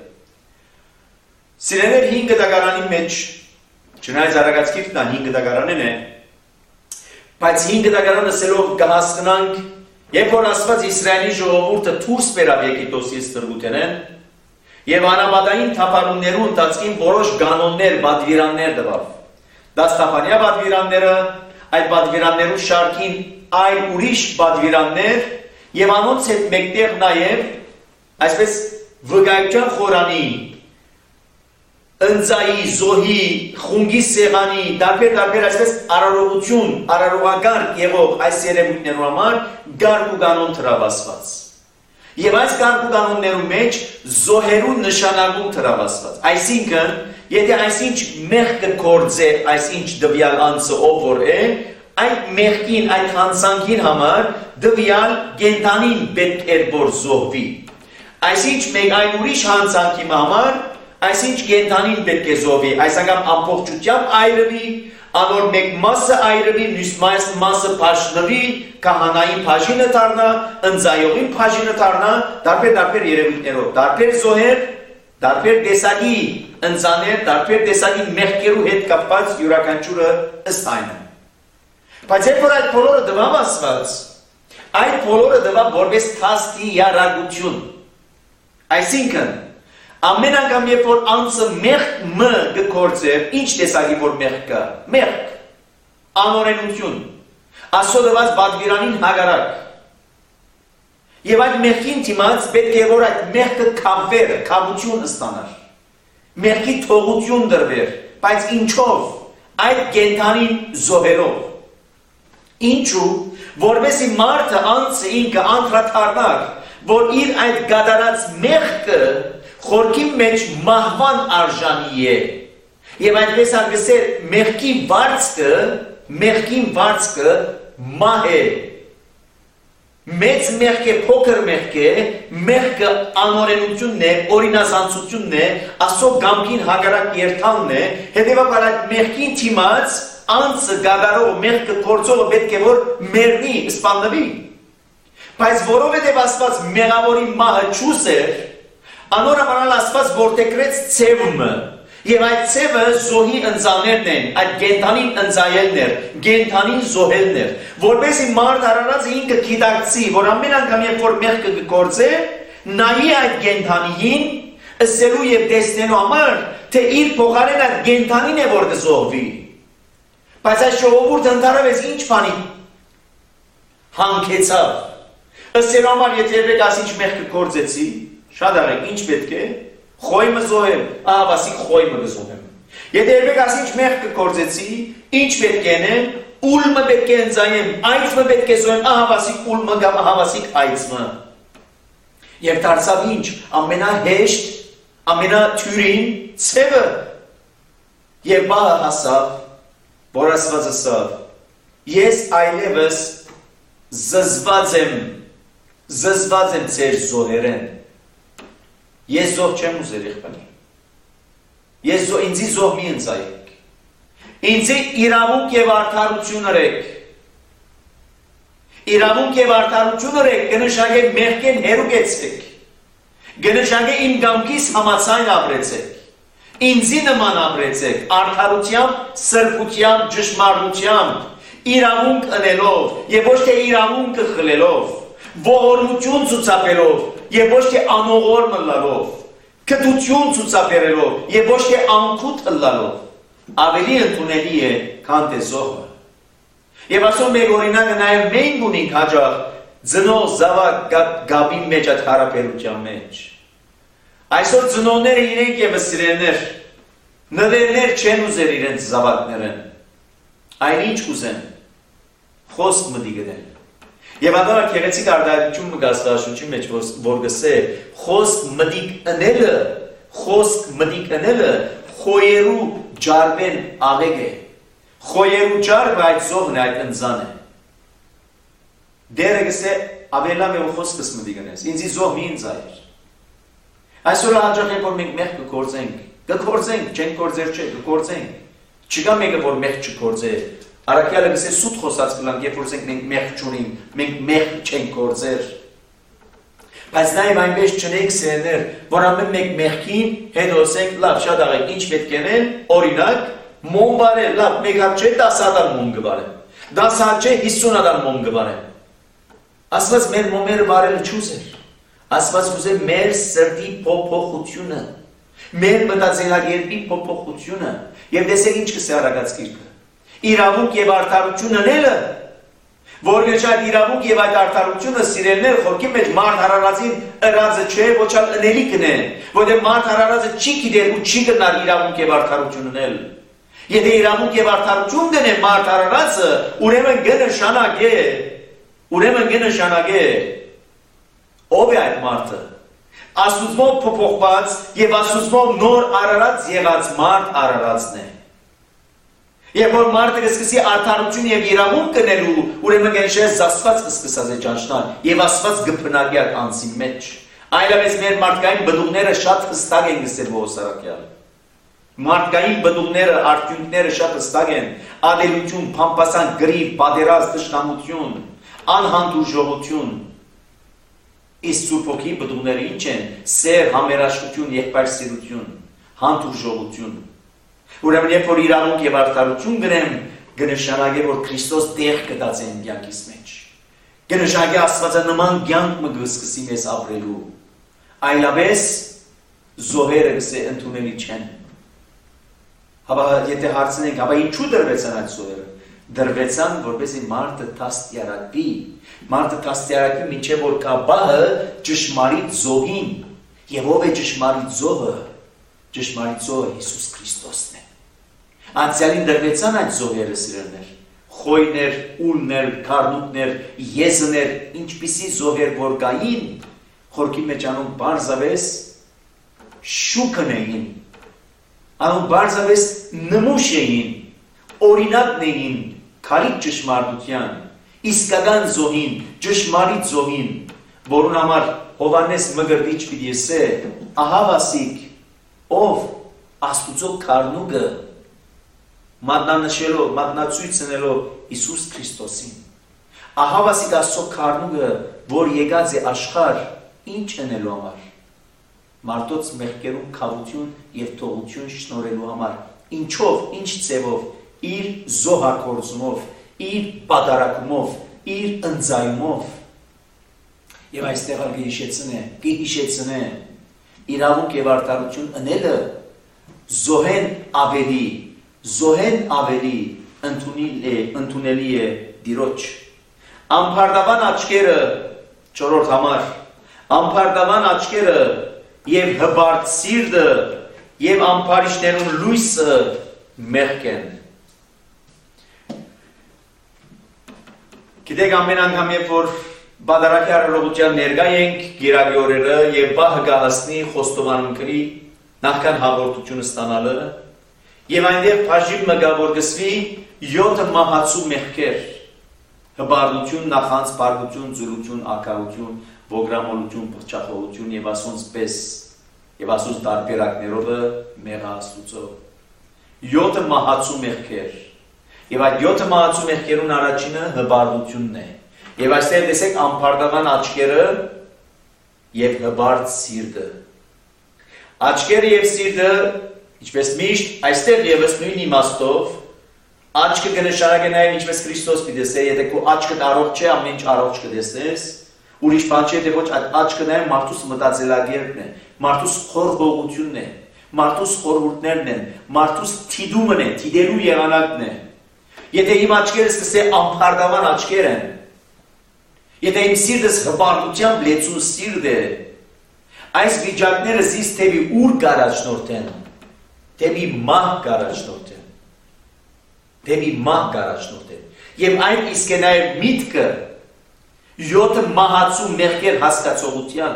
Սիրելիներ, 5 դագարանի մեջ, չնայած Արագածքիրքն 5 դագարանն է, բայց 5 դագարանը սելով կհասկանանք, երբ որ Աստված Իսրայելի ժողովուրդը դուրս բերավ Եգիպտոսից ստրգութենեն, եւ անապատային թափառումներու ընթացքին որոշ կանոններ, պատվիրաններ տվավ։ Դաստապանյա պատվիրանները, այդ պատվիրաններու շարքին այլ ուրիշ պատվիրաններ եւ անոնց հետ մեկտեղ նաեւ այսպես վգայության խորանի ընծայի, զոհի, խունգի սեղանի, տարբեր այսպես արարողություն, արարողագարկ եղող այս երևույթներու համար գարկ ու կանոն տրավասված։ Եվ այս գարկ ու կանոններու մեջ զոհերու նշանակում տրավասված։ Այսինքն, եթե այսինչ մեղքը կործե, այսինչ դվյալ անձը ով որ է, այդ մեղքին, այդ հանցանքին համար դվյալ կենդանին պետք է որ զոհվի։ Այսինչ մեկ այլ ուրիշ հանցանքի համար այսինչ կենդանին պետք է զոհվի, այս անգամ ամբողջությամբ այրվի, անոր մեկ մասը այրվի, մյուս մասը փաշնվի, քահանային փաշինը դառնա, ընծայողին փաշինը դառնա, տարբեր երևույթներով, տարբեր զոհեր, տարբեր տեսակի ընծաներ, տարբեր տեսակի մեղքերու հետ կապված յուրաքանչյուրը ըստ այն։ Բայց երբ որ այդ բոլորը դվավ Աստված, այդ բոլորը դվավ որպես թաստի ярագություն։ Այսինքն, ամեն անգամ երբ որ անձը մեղք կգործեր, ինչ տեսակի որ մեղք կա, մեղք, անօրենություն, Աստծո դված պատվիրանին հակառակ։ Եվ այդ մեղքին դիմաց պետք է որ այդ մեղքը կապվեր, կապություն ստանար, մեղքի թողություն դրվեր, բայց ինչով, այդ կենդանին զոհերով։ Ինչու, որովհետեւ մարդը անձը ինքը անդրադառնար, որ իր այդ գադարած մեղքը խորքի մեջ մահվան արժանի է։ Եվ այդպես արգսեր մեղքին վարձքը մահ է։ Մեծ մեղք է, փոքր մեղք է, մեղքը անօրենությունն է, օրինազանցությունն է, Աստծո կամքին հակառակ երթալն է, հետևաբար այդ մեղքին դիմաց անձը գադարող մեղքը գործողը պետք է որ մեռնի, սպանվի։ Բայց որովհետև Աստված մեղավորի մահը չուսեր, անորաբանալ Աստված որտեգրեց ցևը, եւ այդ ցևը զոհի ընծաներն են, այդ կենդանին ընծայելն էր, կենդանին զոհելն էր, որպեսզի մարդ արարածը ինքը գիտակցի, որ ամեն անգամ երբ որ մեղքը կգործե, նայի այդ կենդանին, ըսելու եւ տեսնելու համար, թե իր փոխարեն այդ կենդանին է որ կզոհվի։ Բայց այս ժողովուրդը ընդհանրապես ինչ բանի հանգեցավ։ Ըստ համար եթե եք ասինչ մեղքը կործեցի, շատ արեք, ինչ պետք է, Խոյմը զոհեմ, ահավասիկ խոյմը գզոհեմ։ Եթե երբեք ասի ինչ մեղ կկործեցի, ինչ պետք է նեմ, ուլմը պետք է ընձայեմ, այծմը պետք է զոհեմ, ահավասիկ ուլմը կամ ահավասիկ այծմը։ Եվ դարձավ ինչ, ամենահեշտ, ամենաթյուրին ցևը։ Եվ բահը հասավ, որ ասված ասավ, ես այլևս զզված եմ ձեր զոհերեն։ Ես զոհ չեմ ուզեր եղբայր։ Ինձի զոհ մի ընծայեք։ Ինձի իրավունք և արդարություն ըրեք։ Իրավունք և արդարություն ըրեք, կնշագե մեղքեն հերու գեցեք։ Կնշագե իմ գամքիս համացայն ապրեցեք։ Ինձի նման ապրեցեք, արդարությամբ, սրբությամբ, ճշմարտությամբ, իրավունք ընելով, և ոչ թե իրավունքը խլելով, ողորմություն ցուցաբերելով, և ոչ թե անողոր մլալով, կտություն ցուցաբերելով, և ոչ թե անքուտ ըլլալով, ավելի ընդունելի է, քան թե զոհը։ Եվ ասում մեկ օրինակը նաև մենք ունենք հաճախ ծնող զավակ գաբի մեջ այդ հարաբերության մեջ։ Այսօր ծնողները իրենք ևս սիրելիներ, նվերներ չեն ուզեր իրենց զավակներն, այլ ինչ կուզեն, խոսք մտի գտեն։ Եվ ադարա քեղեցիկ արտահայտություն մը գաստաշունչի մեջ որ գսե խոսք մտիկ ընելը խոյերու ջարվեն աղեգ է։ Խոյերու ջարվը այդ զողն է, այդ ընձան է։ Դերը գսե ավելամ է ու խոսքս մտի գնես, ինձի զող մի ընձայր։ Այսօր հաջող է որ մենք մեղ կկործենք, չենք կործեր չէ, կկործենք։ Չկա մեկը որ մեղ չկործե։ Արաքյալը գսե սուտ խոսած կլանք, երբ որ ասենք մենք մեղ չունենք, մենք մեղ չենք կործեր։ Բայց նաև այնպես չնենք սերներ, որ ամեն մեկ մեղքին հետո ասենք, լավ, շատ աղեք, ինչ պետք ենեն, օրինակ, մոմ բարել, լավ, մեկ հատ չէ, 10 հատան մոմ գվարեմ, 10 հատ չէ, 50 հատան մոմ գվարեմ։ Ասված մեր մոմերը բարելը չուզեր, ասված ուզեր մեր սրտի փոփոխությունը, մեր մտածելակերպի փոփոխությունը, և տեսեք ինչ կսե արագած գիրքը։ Իրավունք և արդարություն ընելը, որ գեշայտ իրավունք և այդ արդարությունը սիրելներ խորքի մեջ մարդ հարարածին ըրածը չէ, ոչ ալ ընելի կնե, որտեղ մարդ հարարածը չի գիտեր ու չի գնար իրավունք և արդարություն ընել։ Եթե իրավունք և արդարություն գնե մարդ հարարածը, ուրեմն կնշանակե, ով է այդ մարդը։ Աստուծմով փոփոխված և աստուծմով նոր արարած եղած մարդ արարածն է։ Եվ որ մարդը կսկսի արդարություն և իրավունք կնելու, ուրեմն գենշես Աստված կսկսած է ճանչնալ և Աստված գպնագի այդ անձի մեջ։ Այլապես մեր մարդկային բդուղները շատ հստակ են գսել Պողոս առաքյալը։ Մարդկային բդուղները, արդյունքները շատ հստակ են, ադելություն, փամփասան, գրիվ, պատերազմ, թշնամություն, անհանդուրժողություն։ Իսկ Սուրբ Հոգի բդուղները ինչ են։ Սեր, համերաշխություն, եղբայրսիրություն, հանդուրժողություն։ Ուրեմն երբ որ իրավունք և արդարություն գրեմ, կնշանակե որ Քրիստոս տեղ կտած են կյանքիս մեջ։ Կնշանակե աստվածանման կյանք մը կսկսի մեզ ապրելու։ Այլապես զոհերը գսե ընդունելի չեն։ Հապա եթե հարցնենք, հապա ինչու դրվեցան այդ զոհերը։ Դրվեցան, որպեսզի մարդը տաստիարակվի։ Մարդը տաստիարակվի մինչև որ կա բահը ճշմարիտ զոհին։ Եվ ով է ճշմարիտ զոհը։ Ճշմարիտ զոհը Հիսուս Քրիստոսն է։ Անցյալին դրվեցան այդ զոհերը սիրելներ, խոյներ, ուլներ, քառնուկներ, եզներ, ինչպիսի զոհեր որ կային, խորքի մեջ անում բարձավես շուքն էին, անում բարձավես նմուշ էին, օրինակն էին, քալիք ճշմարտության, իսկական զոհին, ճշմարիտ զոհին, որուն համար Հովանես մգրտիչ պիտի եսե, ահավասիկ, ով Աստուծո քառնուկը մատնանշելով, մատնացույցնելով Հիսուս Քրիստոսին։ Ահավասիկ Աստծո քառնուկը, որ եկած է աշխարհ, ինչ ընելու համար։ Մարդոց մեղքերում քավություն և թողություն շնորհելու համար։ Ինչով, ինչ ձևով, իր զոհակործումով, իր պատարակումով, իր ընձայումով։ Եվ այստեղ կհիշեցնե իրավունք և արդարություն ընելը զոհեն ավելի ընդունելի է Տիրոջ։ Ամփարտավան աչքերը, 4-րդ համար, ամփարտավան աչքերը եւ հբարտ սիրտը եւ ամբարիշներուն լույսը մեղքեն։ Գիտեք ամեն անգամ երբ որ բادرակի առողջության ներկա ենք գիրակի օրերը եւ բահ գահասնի խոստովանում կրի նախքան հաղորդությունը ստանալը եւ այնտեղ բաժին մգա որ գսվի 7 մահացու մեղքեր հբարդություն, նախանց, բարգություն, զրություն, ակարություն, ոգրամոլություն, փչախողություն եւ ասոնց պես եւ ասոնց տարբերակներով մեղա Աստուծո 7 մահացու մեղքեր եւ այդ 7 մահացու մեղքերուն առաջինը հբարդությունն է եւ այստեղ տեսեք ամբարտական աչքերը եւ հբարդ սիրտը աչքերը եւ սիրտը ինչպես միշտ այստեղ եւս նույն իմաստով աչքը կնշանակի նաեւ ինչպես Քրիստոս պիտեսե եթե քո աչքդ առողջ չէ ամեն ինչ առողջ կտեսնես ուրիշ բան չէ թե ոչ այդ աչքը նաեւ մարդուս մտածելակերպն է մարդուս խորհողությունն է մարդուս խորհուրդներն են մարդուս թիդումն է թիդելու եղանակն է եթե իմ աչքերս կսե ամբարտական աչքեր են եթե իմ սիրտս հբարտությամբ լեցուն սիրտ է այս վիճակները զիս թեպի ուր գարաչնորթեն թեպի մահ գարաչնորթեն թեպի մահ գարաչնորթեն եւ այն իսկ է նաեւ միտքը 7 մահացու մեղքեր հասկացողության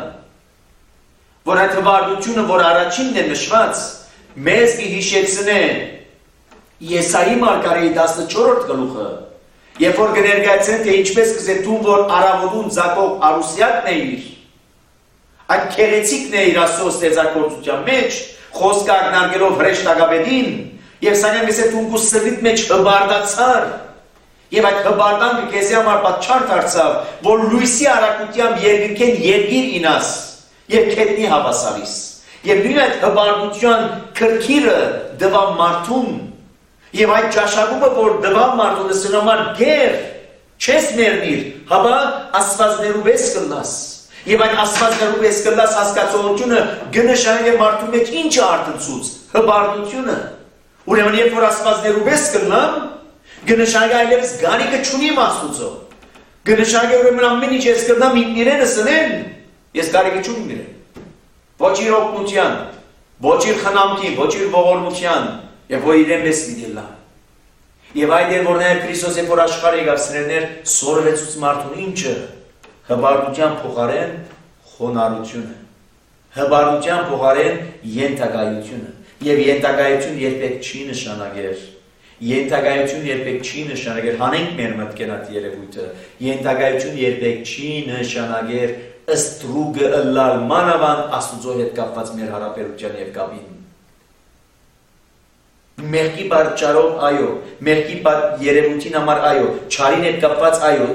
որ այդ հբարտությունը որ առաջինն է նշված մեզ կհիշեցնե Եսայի մարգարեի 14-րդ գլուխը երբ որ կներկայացեն թե ինչպես կզե դու որ արավոտուն զակող արուսյակն էիր այդ քեղեցիկն էիր Աստծո ստեղծագործության մեջ խոսքը ակնարկելով հրեշտակաբեդին եւ սակայն մեսե դու սրտիդ մեջ հբարտացար եւ այդ հբարտանքը քեզի համար պատճառ դարձավ որ լույսի արագությամբ երկնքեն երկիր ինաս եւ քետնի հավասարիս եւ նույն այդ հբարտության քրքիրը դվա մարդուն եւ այդ ճաշակումը որ դվա մարդուն ասեն համար գեր չես ներնիր հաբա աստվածներու վես կլաս եւ այդ աստվածներու վես կլաս հասկացողությունը գնշանե մարդու մեջ ինչ արտացուց հբարտությունը ուրեմն երբ որ աստվածներու վես կլամ գնշանե այլևս գանիկը չունի Աստուծո գնշանե ուրեմն ամեն ինչ ես կնամ իմ իրենս ընեն ես գարիկը չունիմ իրեն ոչ իր օգնության ոչ իր խնամքի ոչ իր ողորմության եւ որ իրեն մեզ դիլա եւ այդ էր որ նաեւ Քրիստոս երբ որ աշխարհ եկավ սրերներ սորվեցուց մարդուն ինչը հբարտության փոխարեն խոնարհությունը հբարտության փոխարեն ենթակայությունը եւ ենթակայություն երբեք չի նշանակեր ենթակայություն երբեք չի նշանակեր հանենք մեր մտքեն այդ երևույթը ենթակայություն երբեք չի նշանակեր ըստ ռուգը ըլլալ մանավանդ Աստուծո հետ կապված մեր հարաբերության եւ կապին Մեղքի պատճառով այո, մեղքի երևույթին համար այո, չարին հետ կապված այո,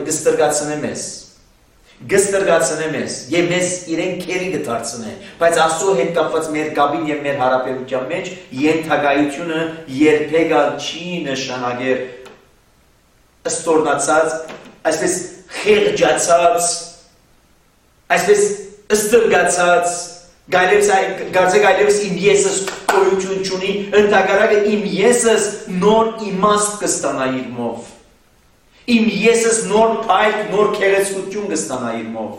գստրգացնե մեզ, եւ մեզ իրեն քերի կդարձնե, բայց Աստծո հետ կապված մեր կապին եւ մեր հարաբերության մեջ ենթակայությունը երբեք չի նշանակեր ստորնացած, այսպես խեղճացած, այսպես ստրգացած Գարձեք այլևս իմ եսս կոյություն չունի, ընդհակառակը իմ եսս նոր իմաստ կստանա իր մով։ Իմ եսս նոր փայտ, նոր քեղեցկություն կստանա իր մով։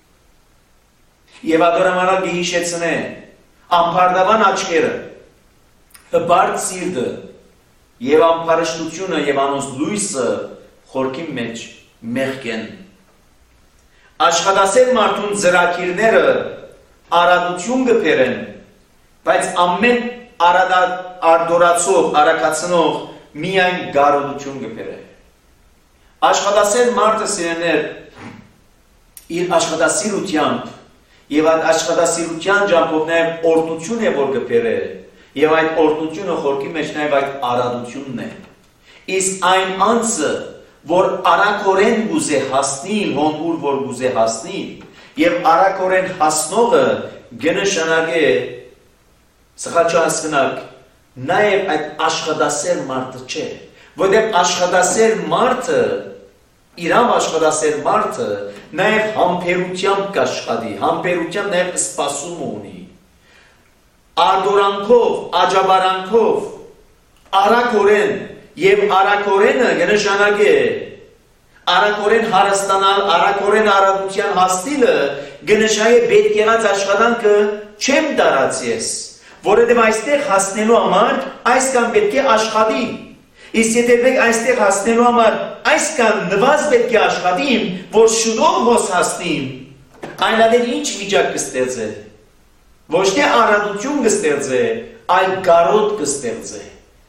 Եվ ադորամանալ կհիշեցնե ամբարտավան աչքերը, հբարտ սիրտը եւ ամբարշտությունը եւ անոնց լույսը խորքի մեջ մեղքեն։ Աշխատասեր մարդուն ծրագիրները արադություն կբերեն, բայց ամեն արդորացող, արակացնող միայն գարոդություն կբերե։ Աշխատասեր մարդը սիրեներ իր աշխատասիրությամբ եւ այդ աշխատասիրության ջամփով նաեւ օրդություն է որ կբերե եւ այդ օրդությունը խորքի մեջ նաեւ այդ արադությունն է։ Իսկ այն անձը, որ արակորեն գուզե հասնի, հոնգուր որ գուզե հասնի Եվ արակորեն հասնողը գնշանագե սխալ չհասկնակ նաև այդ աշխատասեր մարդը չէ, որտեղ աշխատասեր մարդը իրավ աշխատասեր մարդը նաև համբերությամբ կաշխատի, համբերությամբ նաև սպասում ունի, ardորանքով, աջաբարանքով, արակորեն եւ արակորենը գնշանագե Արակորեն հարստանալ, արակորեն արադության հաստիլը գնշայ պետք եղած աշխատանքը չեմ դարած ես, որովհետև այստեղ հասնելու համար այսքան պետք է աշխատի։ Իսկ եթե մենք այստեղ հասնելու համար այսքան նվազ պետք է աշխատիմ, որ շուտով հոս հասնիմ, այնադեր ինչ վիճակ կստեղծե։ Ոչ թե առատություն կստեղծե, այլ գարոտ կստեղծե։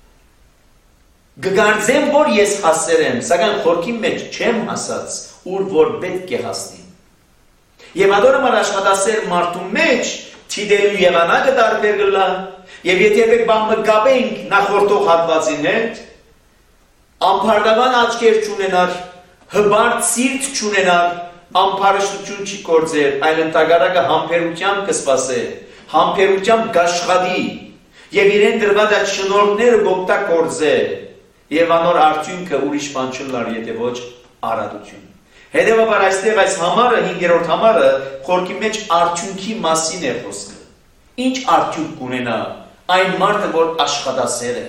Կգարձեմ, որ ես հասել եմ, սակայն խորքի մեջ չեմ հասած, ուր որ պետք է հասնիմ։ Եվ ադորը աշխատասեր մարդու մեջ թիդելու եղանակը տարբեր գլա, եւ եթե մենք բամը գաբենք նախորդող հատվածին հետ, ամփարդական աչքեր չունենար, հբարդ սիրտ չունենար, ամփարշտություն չի կործեր, այլ ընդհակառակը համբերությամբ կսպասե, համբերությամբ կաշխատի, եւ իրեն դրված այդ շնորհները գոպտակորձե, եւ անոր արդյունքը ուրիշ բան չլար, եթե ոչ արադություն։ Հետևաբար այստեղ այս համարը, 5-րդ համարը, խորքի մեջ արդյունքի մասին է խոսքը։ Ինչ արդյունք կունենա այն մարդը, որ աշխատասեր է։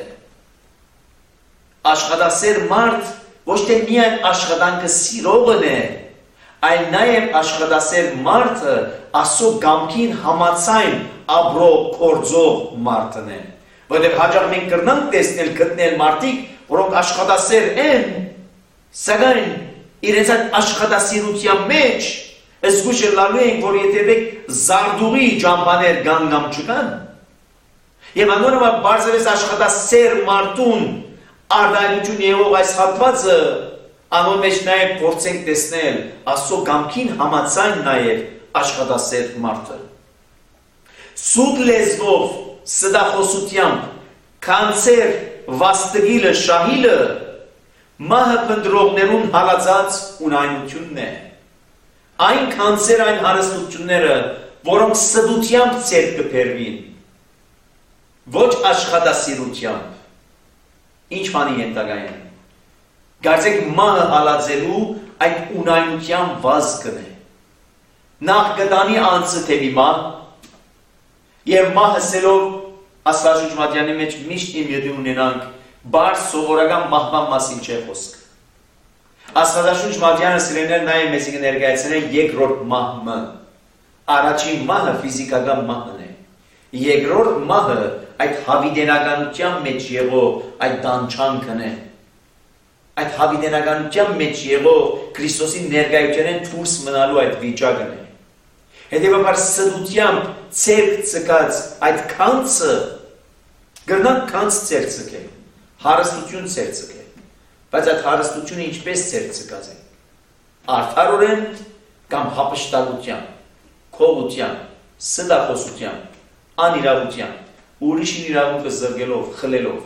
Աշխատասեր մարդ ոչ թե միայն աշխատանքը սիրողն է, այլ նաև աշխատասեր մարդը Աստծո կամքին համաձայն ապրող, կործող մարդն է։ Որտեղ հաճախ մենք կրնանք տեսնել, գտնել մարդիկ, որոնք աշխատասեր են, սակայն իրենց այդ աշխատասիրության մեջ զգուշ լալու ենք, որ եթե մենք զարդուղի ճամփաներ կան կամ չկան, եւ անոնոմա բարձրես աշխատասեր մարդուն արդայնություն եղող այս հատվածը անոր մեջ նաև փորձենք տեսնել Աստծո կամքին համաձայն նաև աշխատասեր մարդը։ Սուտ լեզվով, սդախոսությամբ, կանցեր վաստգիլը, շահիլը մահը փնտրողներուն հալածած ունայնությունն է։ Այն կանցեր, այն հարստությունները, որոնք սդությամբ ծեր կբերվին, ոչ աշխատասիրությամբ, ինչ բանի ենթակայ են։ Գարձեք մահը հալածելու այդ ունայնության վազգն է։ Նախ գտանի անձը թևի մահ, և մահը սելով Աստվածաշունչ Մատյանի մեջ միշտ իմ յետի ունենանք բարձ սովորական մահվան մասին չէ խոսք։ Աստվածաշունչ Մատյանը սիրեներ նաև մեզ կներկայացնեն երկրորդ մահը։ Առաջին մահը ֆիզիկական մահն է։ Երկրորդ մահը այդ հավիտենականության մեջ եղող այդ դանչանքն է։ Այդ հավիտենականության մեջ եղող Քրիստոսի ներկայությունեն դուրս մնալու այդ վիճակն է։ Հետևաբար սդությամբ ցերկ ցկած այդ կանցը գրնանք կանց ցեր ցկել, հարստություն ցեր ցկել, բայց այդ հարստությունը ինչպես ցեր ցկած է։ Արդարորեն կամ հապշտակությամբ, քողությամբ, սդախոսությամբ, անիրավությամբ, ուրիշին իրավունքը զրկելով, խլելով։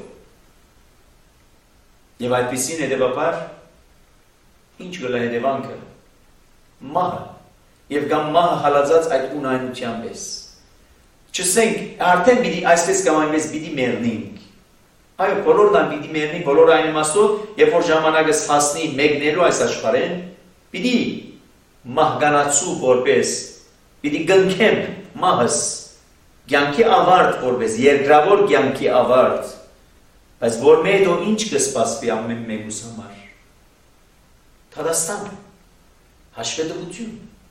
Եվ այդպիսին հետևաբար ինչ գլա հետևանքը մահը եւ կամ մահը հալածած այդ ունայնության պես չսենք արդեն պիտի այսպես կամ այնպես պիտի մեռնենք այո բոլորն են պիտի մեռնի բոլոր այն իմաստով երբ որ ժամանակս հասնի մեկնելու այս աշխարհեն պիտի մահկանացու որպես պիտի գնքեմ մահս կյանքի ավարտ որպես երկրավոր կյանքի ավարտ բայց որ մեդո ինչ կսպասվի ամեն մեկուս համար Թադաստան հաշվետվություն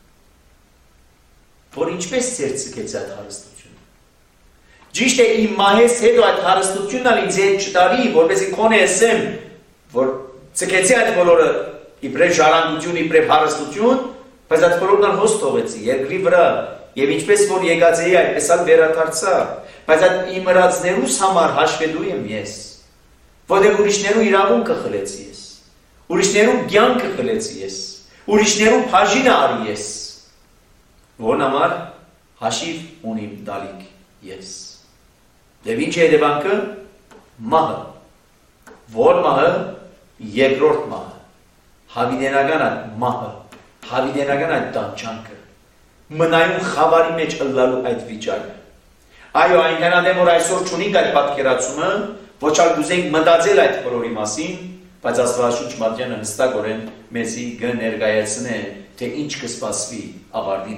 որ ինչպես ցերցկեց այդ հարստությունը Ճիշտ է իմ մահես հետո այդ հարստությունն ալ ինձ հետ չտարի որպեսզի քոնե ասեմ որ ցկեցի այդ բոլորը իբրև ժառանգություն իբրև հարստություն բայց այդ բոլորն ալ հոս թողեցի երկրի վրա եւ ինչպես որ եկած էի այդպես ալ վերադարձա բայց այդ իմ ըրածներուս համար հաշվետու եմ ես որտեղ ուրիշներու իրավունքը խլեցի ես ուրիշներու կյանքը խլեցի ես ուրիշներու բաժինը արի ես որն համար հաշիվ ունիմ տալիք ես եւ ինչ է հետևանքը մահը որ մահը երկրորդ մահը հավիտենական այդ մահը հավիտենական այդ տանջանքը մնայուն խավարի մեջ ըլլալու այդ վիճակը այո այնքան ադեմ որ այսօր չունենք այդ պատկերացումը ոչ ալ գուզենք մտածել այդ բոլորի մասին բայց Աստվածաշունչ Մատյանը հստակորեն մեզի կներկայացնե թե ինչ կսպասվի ավարտին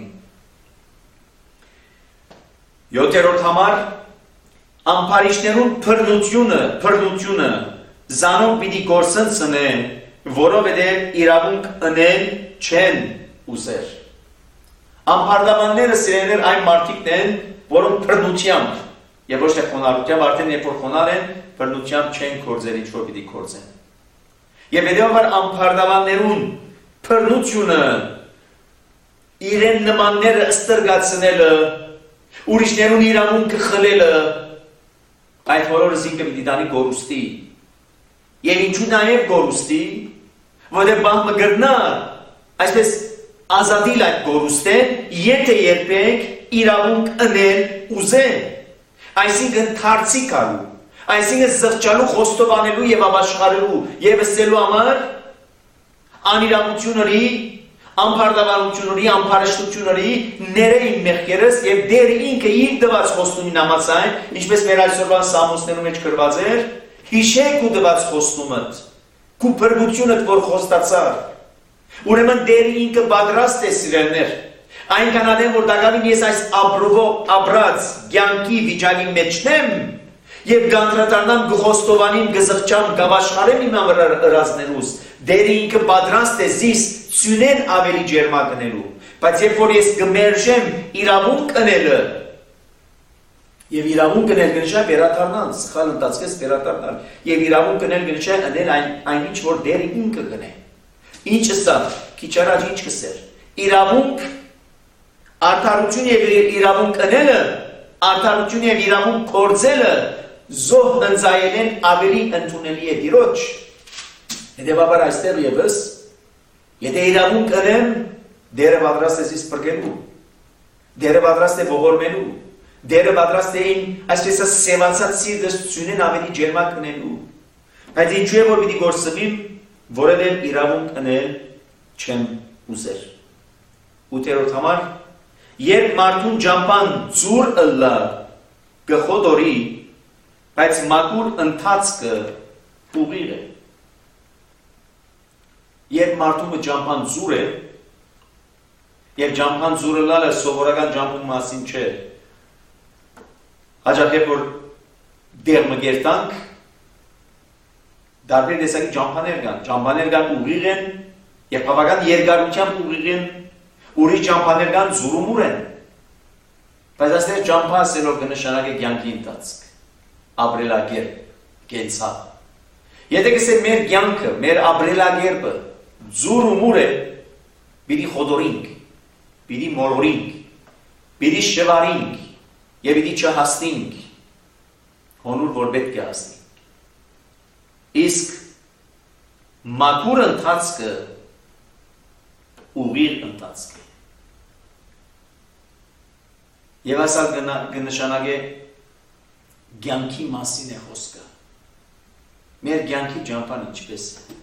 7-րդ համար ամփարիչներուն փռնությունը զանոն պիտի գործընծնեն որովհետև իրավունք ընեն չեն ուզեր ամփարդամանները սիրեներ այն մարդիկն են որոնք բռնությամբ եւ ոչ թե խոնարհությամբ, արդեն երբ որ խոնար են, բռնությամբ չեն կործեր ինչ որ պիտի կործեն։ Եվ հետեւաբար ամփարդավաններուն բռնությունը իրեն նմանները ստրգացնելը, ուրիշներուն իրավունքը խլելը, այդ բոլորը զինքը պիտի տանի գորուստի։ Եվ ինչու նաև գորուստի, որտեղ բանը գրնա, այսպես ազատիլ այդ գորուստեն, եթե երբեք իրավունք ընել ուզեն, այսինքն թարցի կարու, այսինքն զղջալու, խոստովանելու եւ ապաշխարելու եւ ասելու համար անիրավությունների, ամփարդավանությունների, ամփարշտությունների ներեին մեղքերս եւ դեր ինքը իր դված խոստումին համաձայն, ինչպես մեր այսօրվա սամոսներում մեջ գրված էր, հիշեք ու դված խոստումդ, քու բռնությունդ որ խոստացար, ուրեմն դեր ինքը պատրաստ է սիրելներ, այնքան ադեմ որ դակավին ես այս ապրովով ապրած կյանքի վիճակի մեջնեմ եւ գանդրատարնամ գխոստովանիմ գզղճամ գավաշխարեմ իմ ըրազներուս, դեր ինքը պատրաստ է զիս սյունեն ավելի ջերմակնելու, բայց երբ որ ես գմերժեմ իրավունք ընելը, եւ իրավունք ընել գնշա վերադառնալ, սխալ ընթացքես վերադառնալ, եւ իրավունք ընել գնշա ընել այն ինչ որ դեր ինքը գնե։ Ինչ սա, քիչ առաջ ինչ կսեր։ Իրավունք, արդարություն եւ իրավունք ընելը, արդարություն եւ իրավունք կործելը զոհ ընծայել են ավելի ընդունելի է դիրոջ։ Հետևաբար այստեղ եւս, եթե իրավունք ընեմ, դերը պատրաստ է զիս բրգելու, դերը պատրաստ է ողորմելու, դերը պատրաստ էին այսպես սևացած սիրտս ծյունեն ավելի ջերմակ ընելու, բայց ինչու է որ պիտի գործվիմ, որովհետև իրավունք ընել չեմ ուզեր։ 8-րդ համար, երբ մարդուն ջամփան ծուր ըլլա գխոդորի, բայց մաքուր ընթացքը ուղիղ է։ Երբ մարդումը ջամփան ծուր է, եւ ջամփան ծուր ըլլալը սովորական ջամփու մասին չէ։ Հաջորդ որ դեր մգերտանք, դարբեր տեսակի ջամփաներ կան ուղիղ են, եւ բավական երկարությամբ ուղիղ են, ուրիշ ջամփաներ կան զուրումուր են։ Բայց այստեղ ջամփա ասելով կնշանակի կյանքի ընթացք, ապրելակերպ, կենցաղ։ Եթե կսեմ մեր կյանքը, մեր ապրելակերպը զուրումուր է, պիտի խոդորինք, պիտի մոլորինք, պիտի շվարինք, եւ պիտի չհասնենք, հոնուր որ պետք է հասնենք։ Իսկ մաքուր ընթացքը ուղիղ ընթացք է։ Եվ ասալ կնշանակե կյանքի մասին է խոսքը։ Մեր կյանքի ջամփան ինչպես է։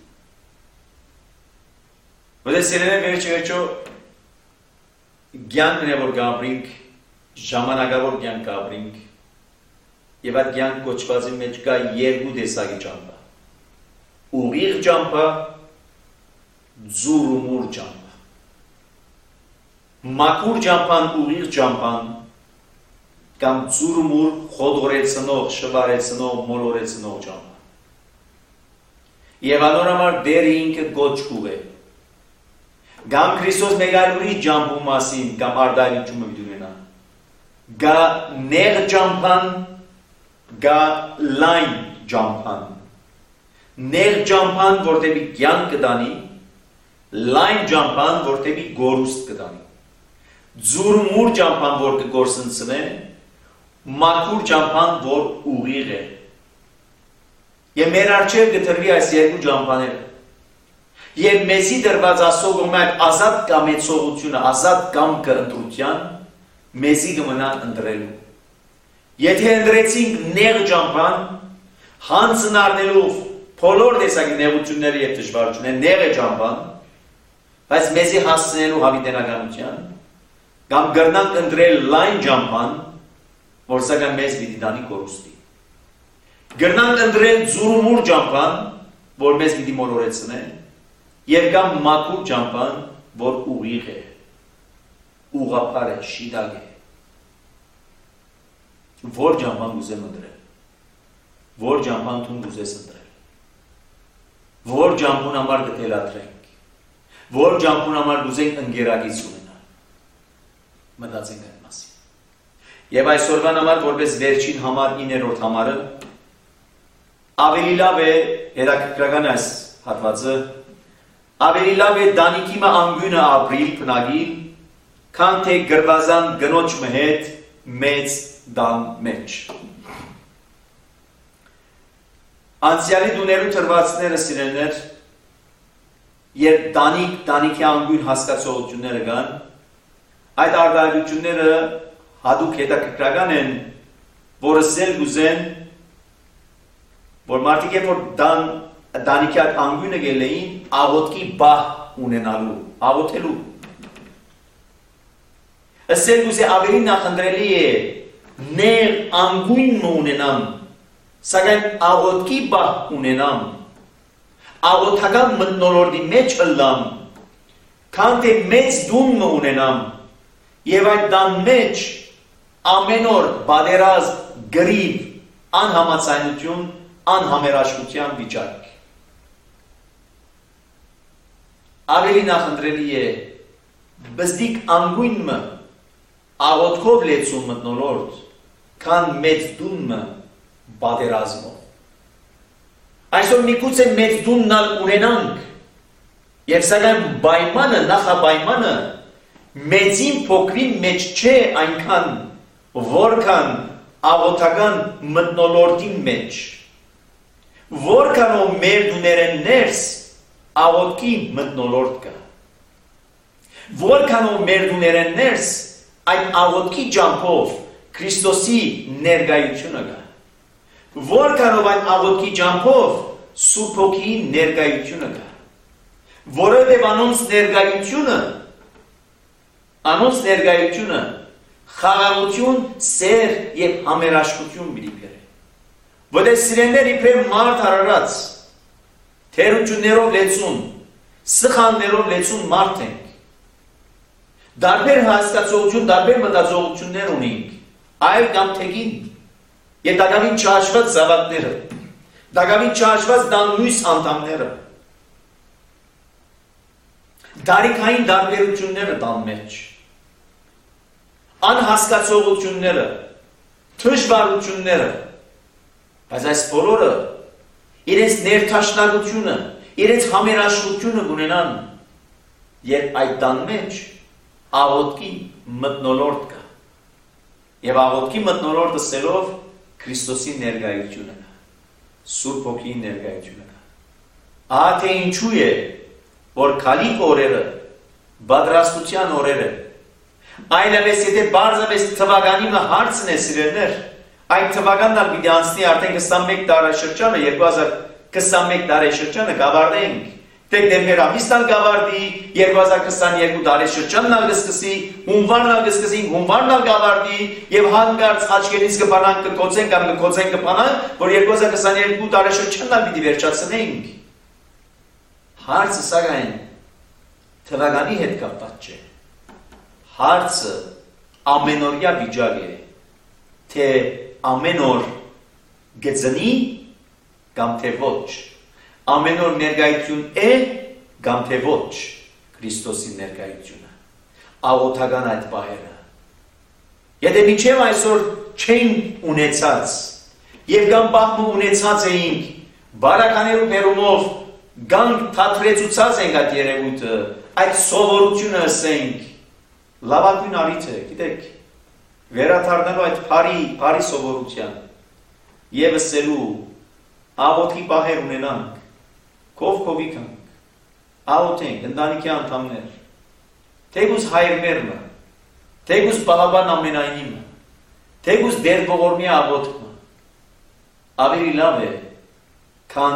Որտեղ սիրելիներ վերջո կյանքն է որ գաբրինք, ժամանակավոր կյանք ապրենք եւ այդ կյանք կոչվածի մեջ կա երկու տեսակի ջամփա։ Ուղիղ ջամփա, զուրումուր ջամփա։ Մաքուր ջամփան, ուղիղ ջամփան կամ զուրումուր խոդորեցնող, շվարեցնող, մոլորեցնող ջամփա։ Եվ անորոմար դեր ինքը գոչկու է։ Կամ Քրիստոս մեգալուրի ջամփու մասին կամ արդարիչումը դունենա։ Գա նեղ ջամփան, գա լայն ջամփան։ Նեղ ջամփան որտեղի կյանք կդանի, լայն ջամփան որտեղի գորուստ կդանի։ Ձուրմուր ջամփան որ կգործընծնե, մաքուր ջամփան որ ուղիղ է։ Եվ մեր առջև կտրվի այս երկու ջամփաները։ Եվ մեզի դրված ասողում այդ ազատ կամեցողությունը, ազատ կամքը ընտրության մեզի կմնա ընտրելու։ Եթե ընտրեցինք նեղ ջամփան, հանցն առնելով բոլոր տեսակի նեղությունները եւ դժվարությունները նեղ է ջամփան, բայց մեզի հասցնելու հավիտենականության, կամ կրնանք ընտրել լայն ջամփան, որ սակայն մեզ պիտի տանի կորուստի։ Կրնանք ընտրել ձուրումուր ջամփան, որ մեզ պիտի մոլորեցնե, եւ կամ մաքուր ջամփան, որ ուղիղ է, ուղղափառ է, շիդակ է։ Որ ջամփան ուզեմ ընտրել, որ ջամփան թուն ուզես ընտրել, որ ջամփուն համար կթելադրենք, որ ջամփուն համար ուզենք ընկերակից ունենալ, մտածենք այդ մասին։ Եվ այսօրվան համար որպես վերջին համար 9-րդ համարը ավելի լավ է հետաքրքրական այս հատվածը ավելի լավ է դանիքի մը անգյունը ապրիլ բնագիր քան թե գրվազան գնոջ մը հետ մեծ դան մեջ Անցյալի դուներու թրվածները սիրելներ երբ դանիքի անգյուն հասկացողությունները կան այդ արտահայտությունները հատուկ հետաքրքրական են որը սել գուզեն որ մարդիկ երբ որ դանիքի այդ անգյունը գելեին աղոտքի բահ ունենալու աղոթելու Սել գուզե ավելի նախընտրելի է ներ անգույն ունենամ Սակայն աղոտքի բահ ունենամ աղոթական մթնոլորդի մեջ ըլլամ քան թե մեծ դուն ունենամ եւ այդ դան մեջ ամեն օր բادرազ գրիվ անհամացայնություն անհամերաշխության վիճակ ավելի նախընտրելի է բզդիկ անգույնը աղոտքով լեցուն մթնոլորդ քան մեծ դունը բادرազմով Այսօր միգուցե մեծ դուննալ ունենանք եւ սակայն պայմանը նախապայմանը մեծին փոքրին մեջ չէ այնքան որքան աղոթական մթնոլորտի մեջ որքանով մեր դուներեն ներս աղոթքի մթնոլորտ կա որքանով մեր դուներեն ներս այդ աղոթքի ջամփով Քրիստոսի ներկայությունը կա Որքանով այն աղոթքի ջամփով Սուրբ Հոգիի ներկայությունը կա որովհետև անոնց ներկայությունը խաղաղություն, սեր եւ համերաշխություն պիտի բերի որտեղ սիրելիներ իբրև մարդ արարած թերություններով լեցուն սխալներով լեցուն մարդ ենք Դարբեր հասկացողություն, դարբեր մտածողություններ ունենք այլ կամ թեգին Եվ դակավին չհաշված զավակները, դակավին չհաշված դանմույս անդամները, դարիքային դարբերությունները դան մեջ, անհասկացողությունները, թշվարությունները, բայց այս բոլորը իրենց ներթաշնակությունը, իրենց համերաշխությունը կունենան, երբ այդ դան մեջ աղոտքի մթնոլորտ կա, և աղոտքի մթնոլորտը սելով Քրիստոսի ներկայությունը կա, Սուրբ Հոգիի ներկայությունը կա։ Ահա թե ինչու է, որ քալիք օրերը, պատրաստության օրերը, այլևս եթե բարձրապես թվականի մը հարցն է սիրելներ, այդ թվականն ալ պիտի անցնի արդեն 21 տարեշրջանը, 2021 տարեշրջանը գավառենք, դեկտեմբեր ամիսն ալ գավառդի, 2022 տարեշրջանն ալ կսկսի, հունվարն ալ կսկսին, հունվարն ալ գավառդի, եւ հանգարց աչքերից կպանանք կկոծենք կամ կկոծենք կպանանք, որ 2022 տարեշրջանն ալ պիտի վերջացնենք։ Հարցը սակայն թվականի հետ կապված չէ։ Հարցը ամենօրյա վիճակ է, թե ամեն օր գծնի կամ թե ոչ։ Ամեն օր ներկայություն է կամ թե ոչ Քրիստոսի ներկայությունը։ Աղոթական այդ պահերը։ Եթե մինչև այսօր չենք ունեցած եւ կամ բախում ունեցած էինք բարականերու բերումով գանք թատրեցուցած ենք այդ երևույթը, այդ սովորությունը ասենք լավագույն առիթ է, գիտեք, վերադառնալու այդ բարի սովորության եւ ասելու աղոթքի պահեր ունենանք, կովքովիքանք, աղոթենք, ընտանիքի անդամներ, թեգուզ հայրմերմը, թեգուզ պահաբան ամենայնիմը, թեգուզ դեր ողորմի աղոթքը, ավելի լավ է, քան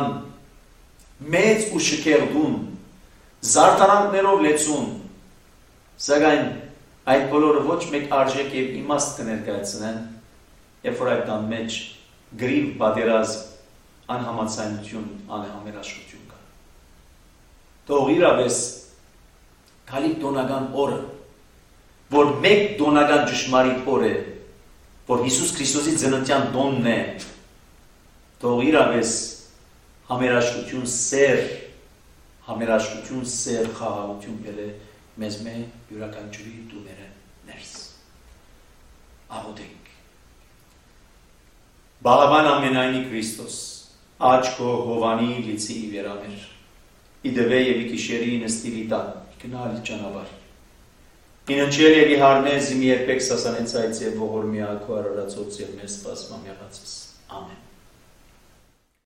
մեծ ու շքերդուն, զարդարանքներով լեցուն, սակայն այդ բոլորը ոչ մեկ արժեք եւ իմաստ կներկայացնեն, երբ որ այդ տան մեջ գրիվ պատերազմ, անհամացայնություն, անհամերաշխություն կա։ Թող իրավես քալիք դոնական օրը, որ մեկ դոնական ճշմարիտ օր է, որ Հիսուս Քրիստոսի ծննդյան տոնն է, թող իրավես համերաշխություն սեր, խաղաղություն գել է մեզ մե յուրաքանչյուրի տուները ներս։ աղոթենք։ Բալաբան ամենայնի Քրիստոս, աչքո հովանի լիցի վերամեր, իդվե և իկիշերի նստիրի տան, գնալ ճանաբար։ Իննչել և իհարնեզ իմ երբեք սասանեցայց և ողոր միակու արարացոց և մեզ սպասմամ եղացս։ Ամեն։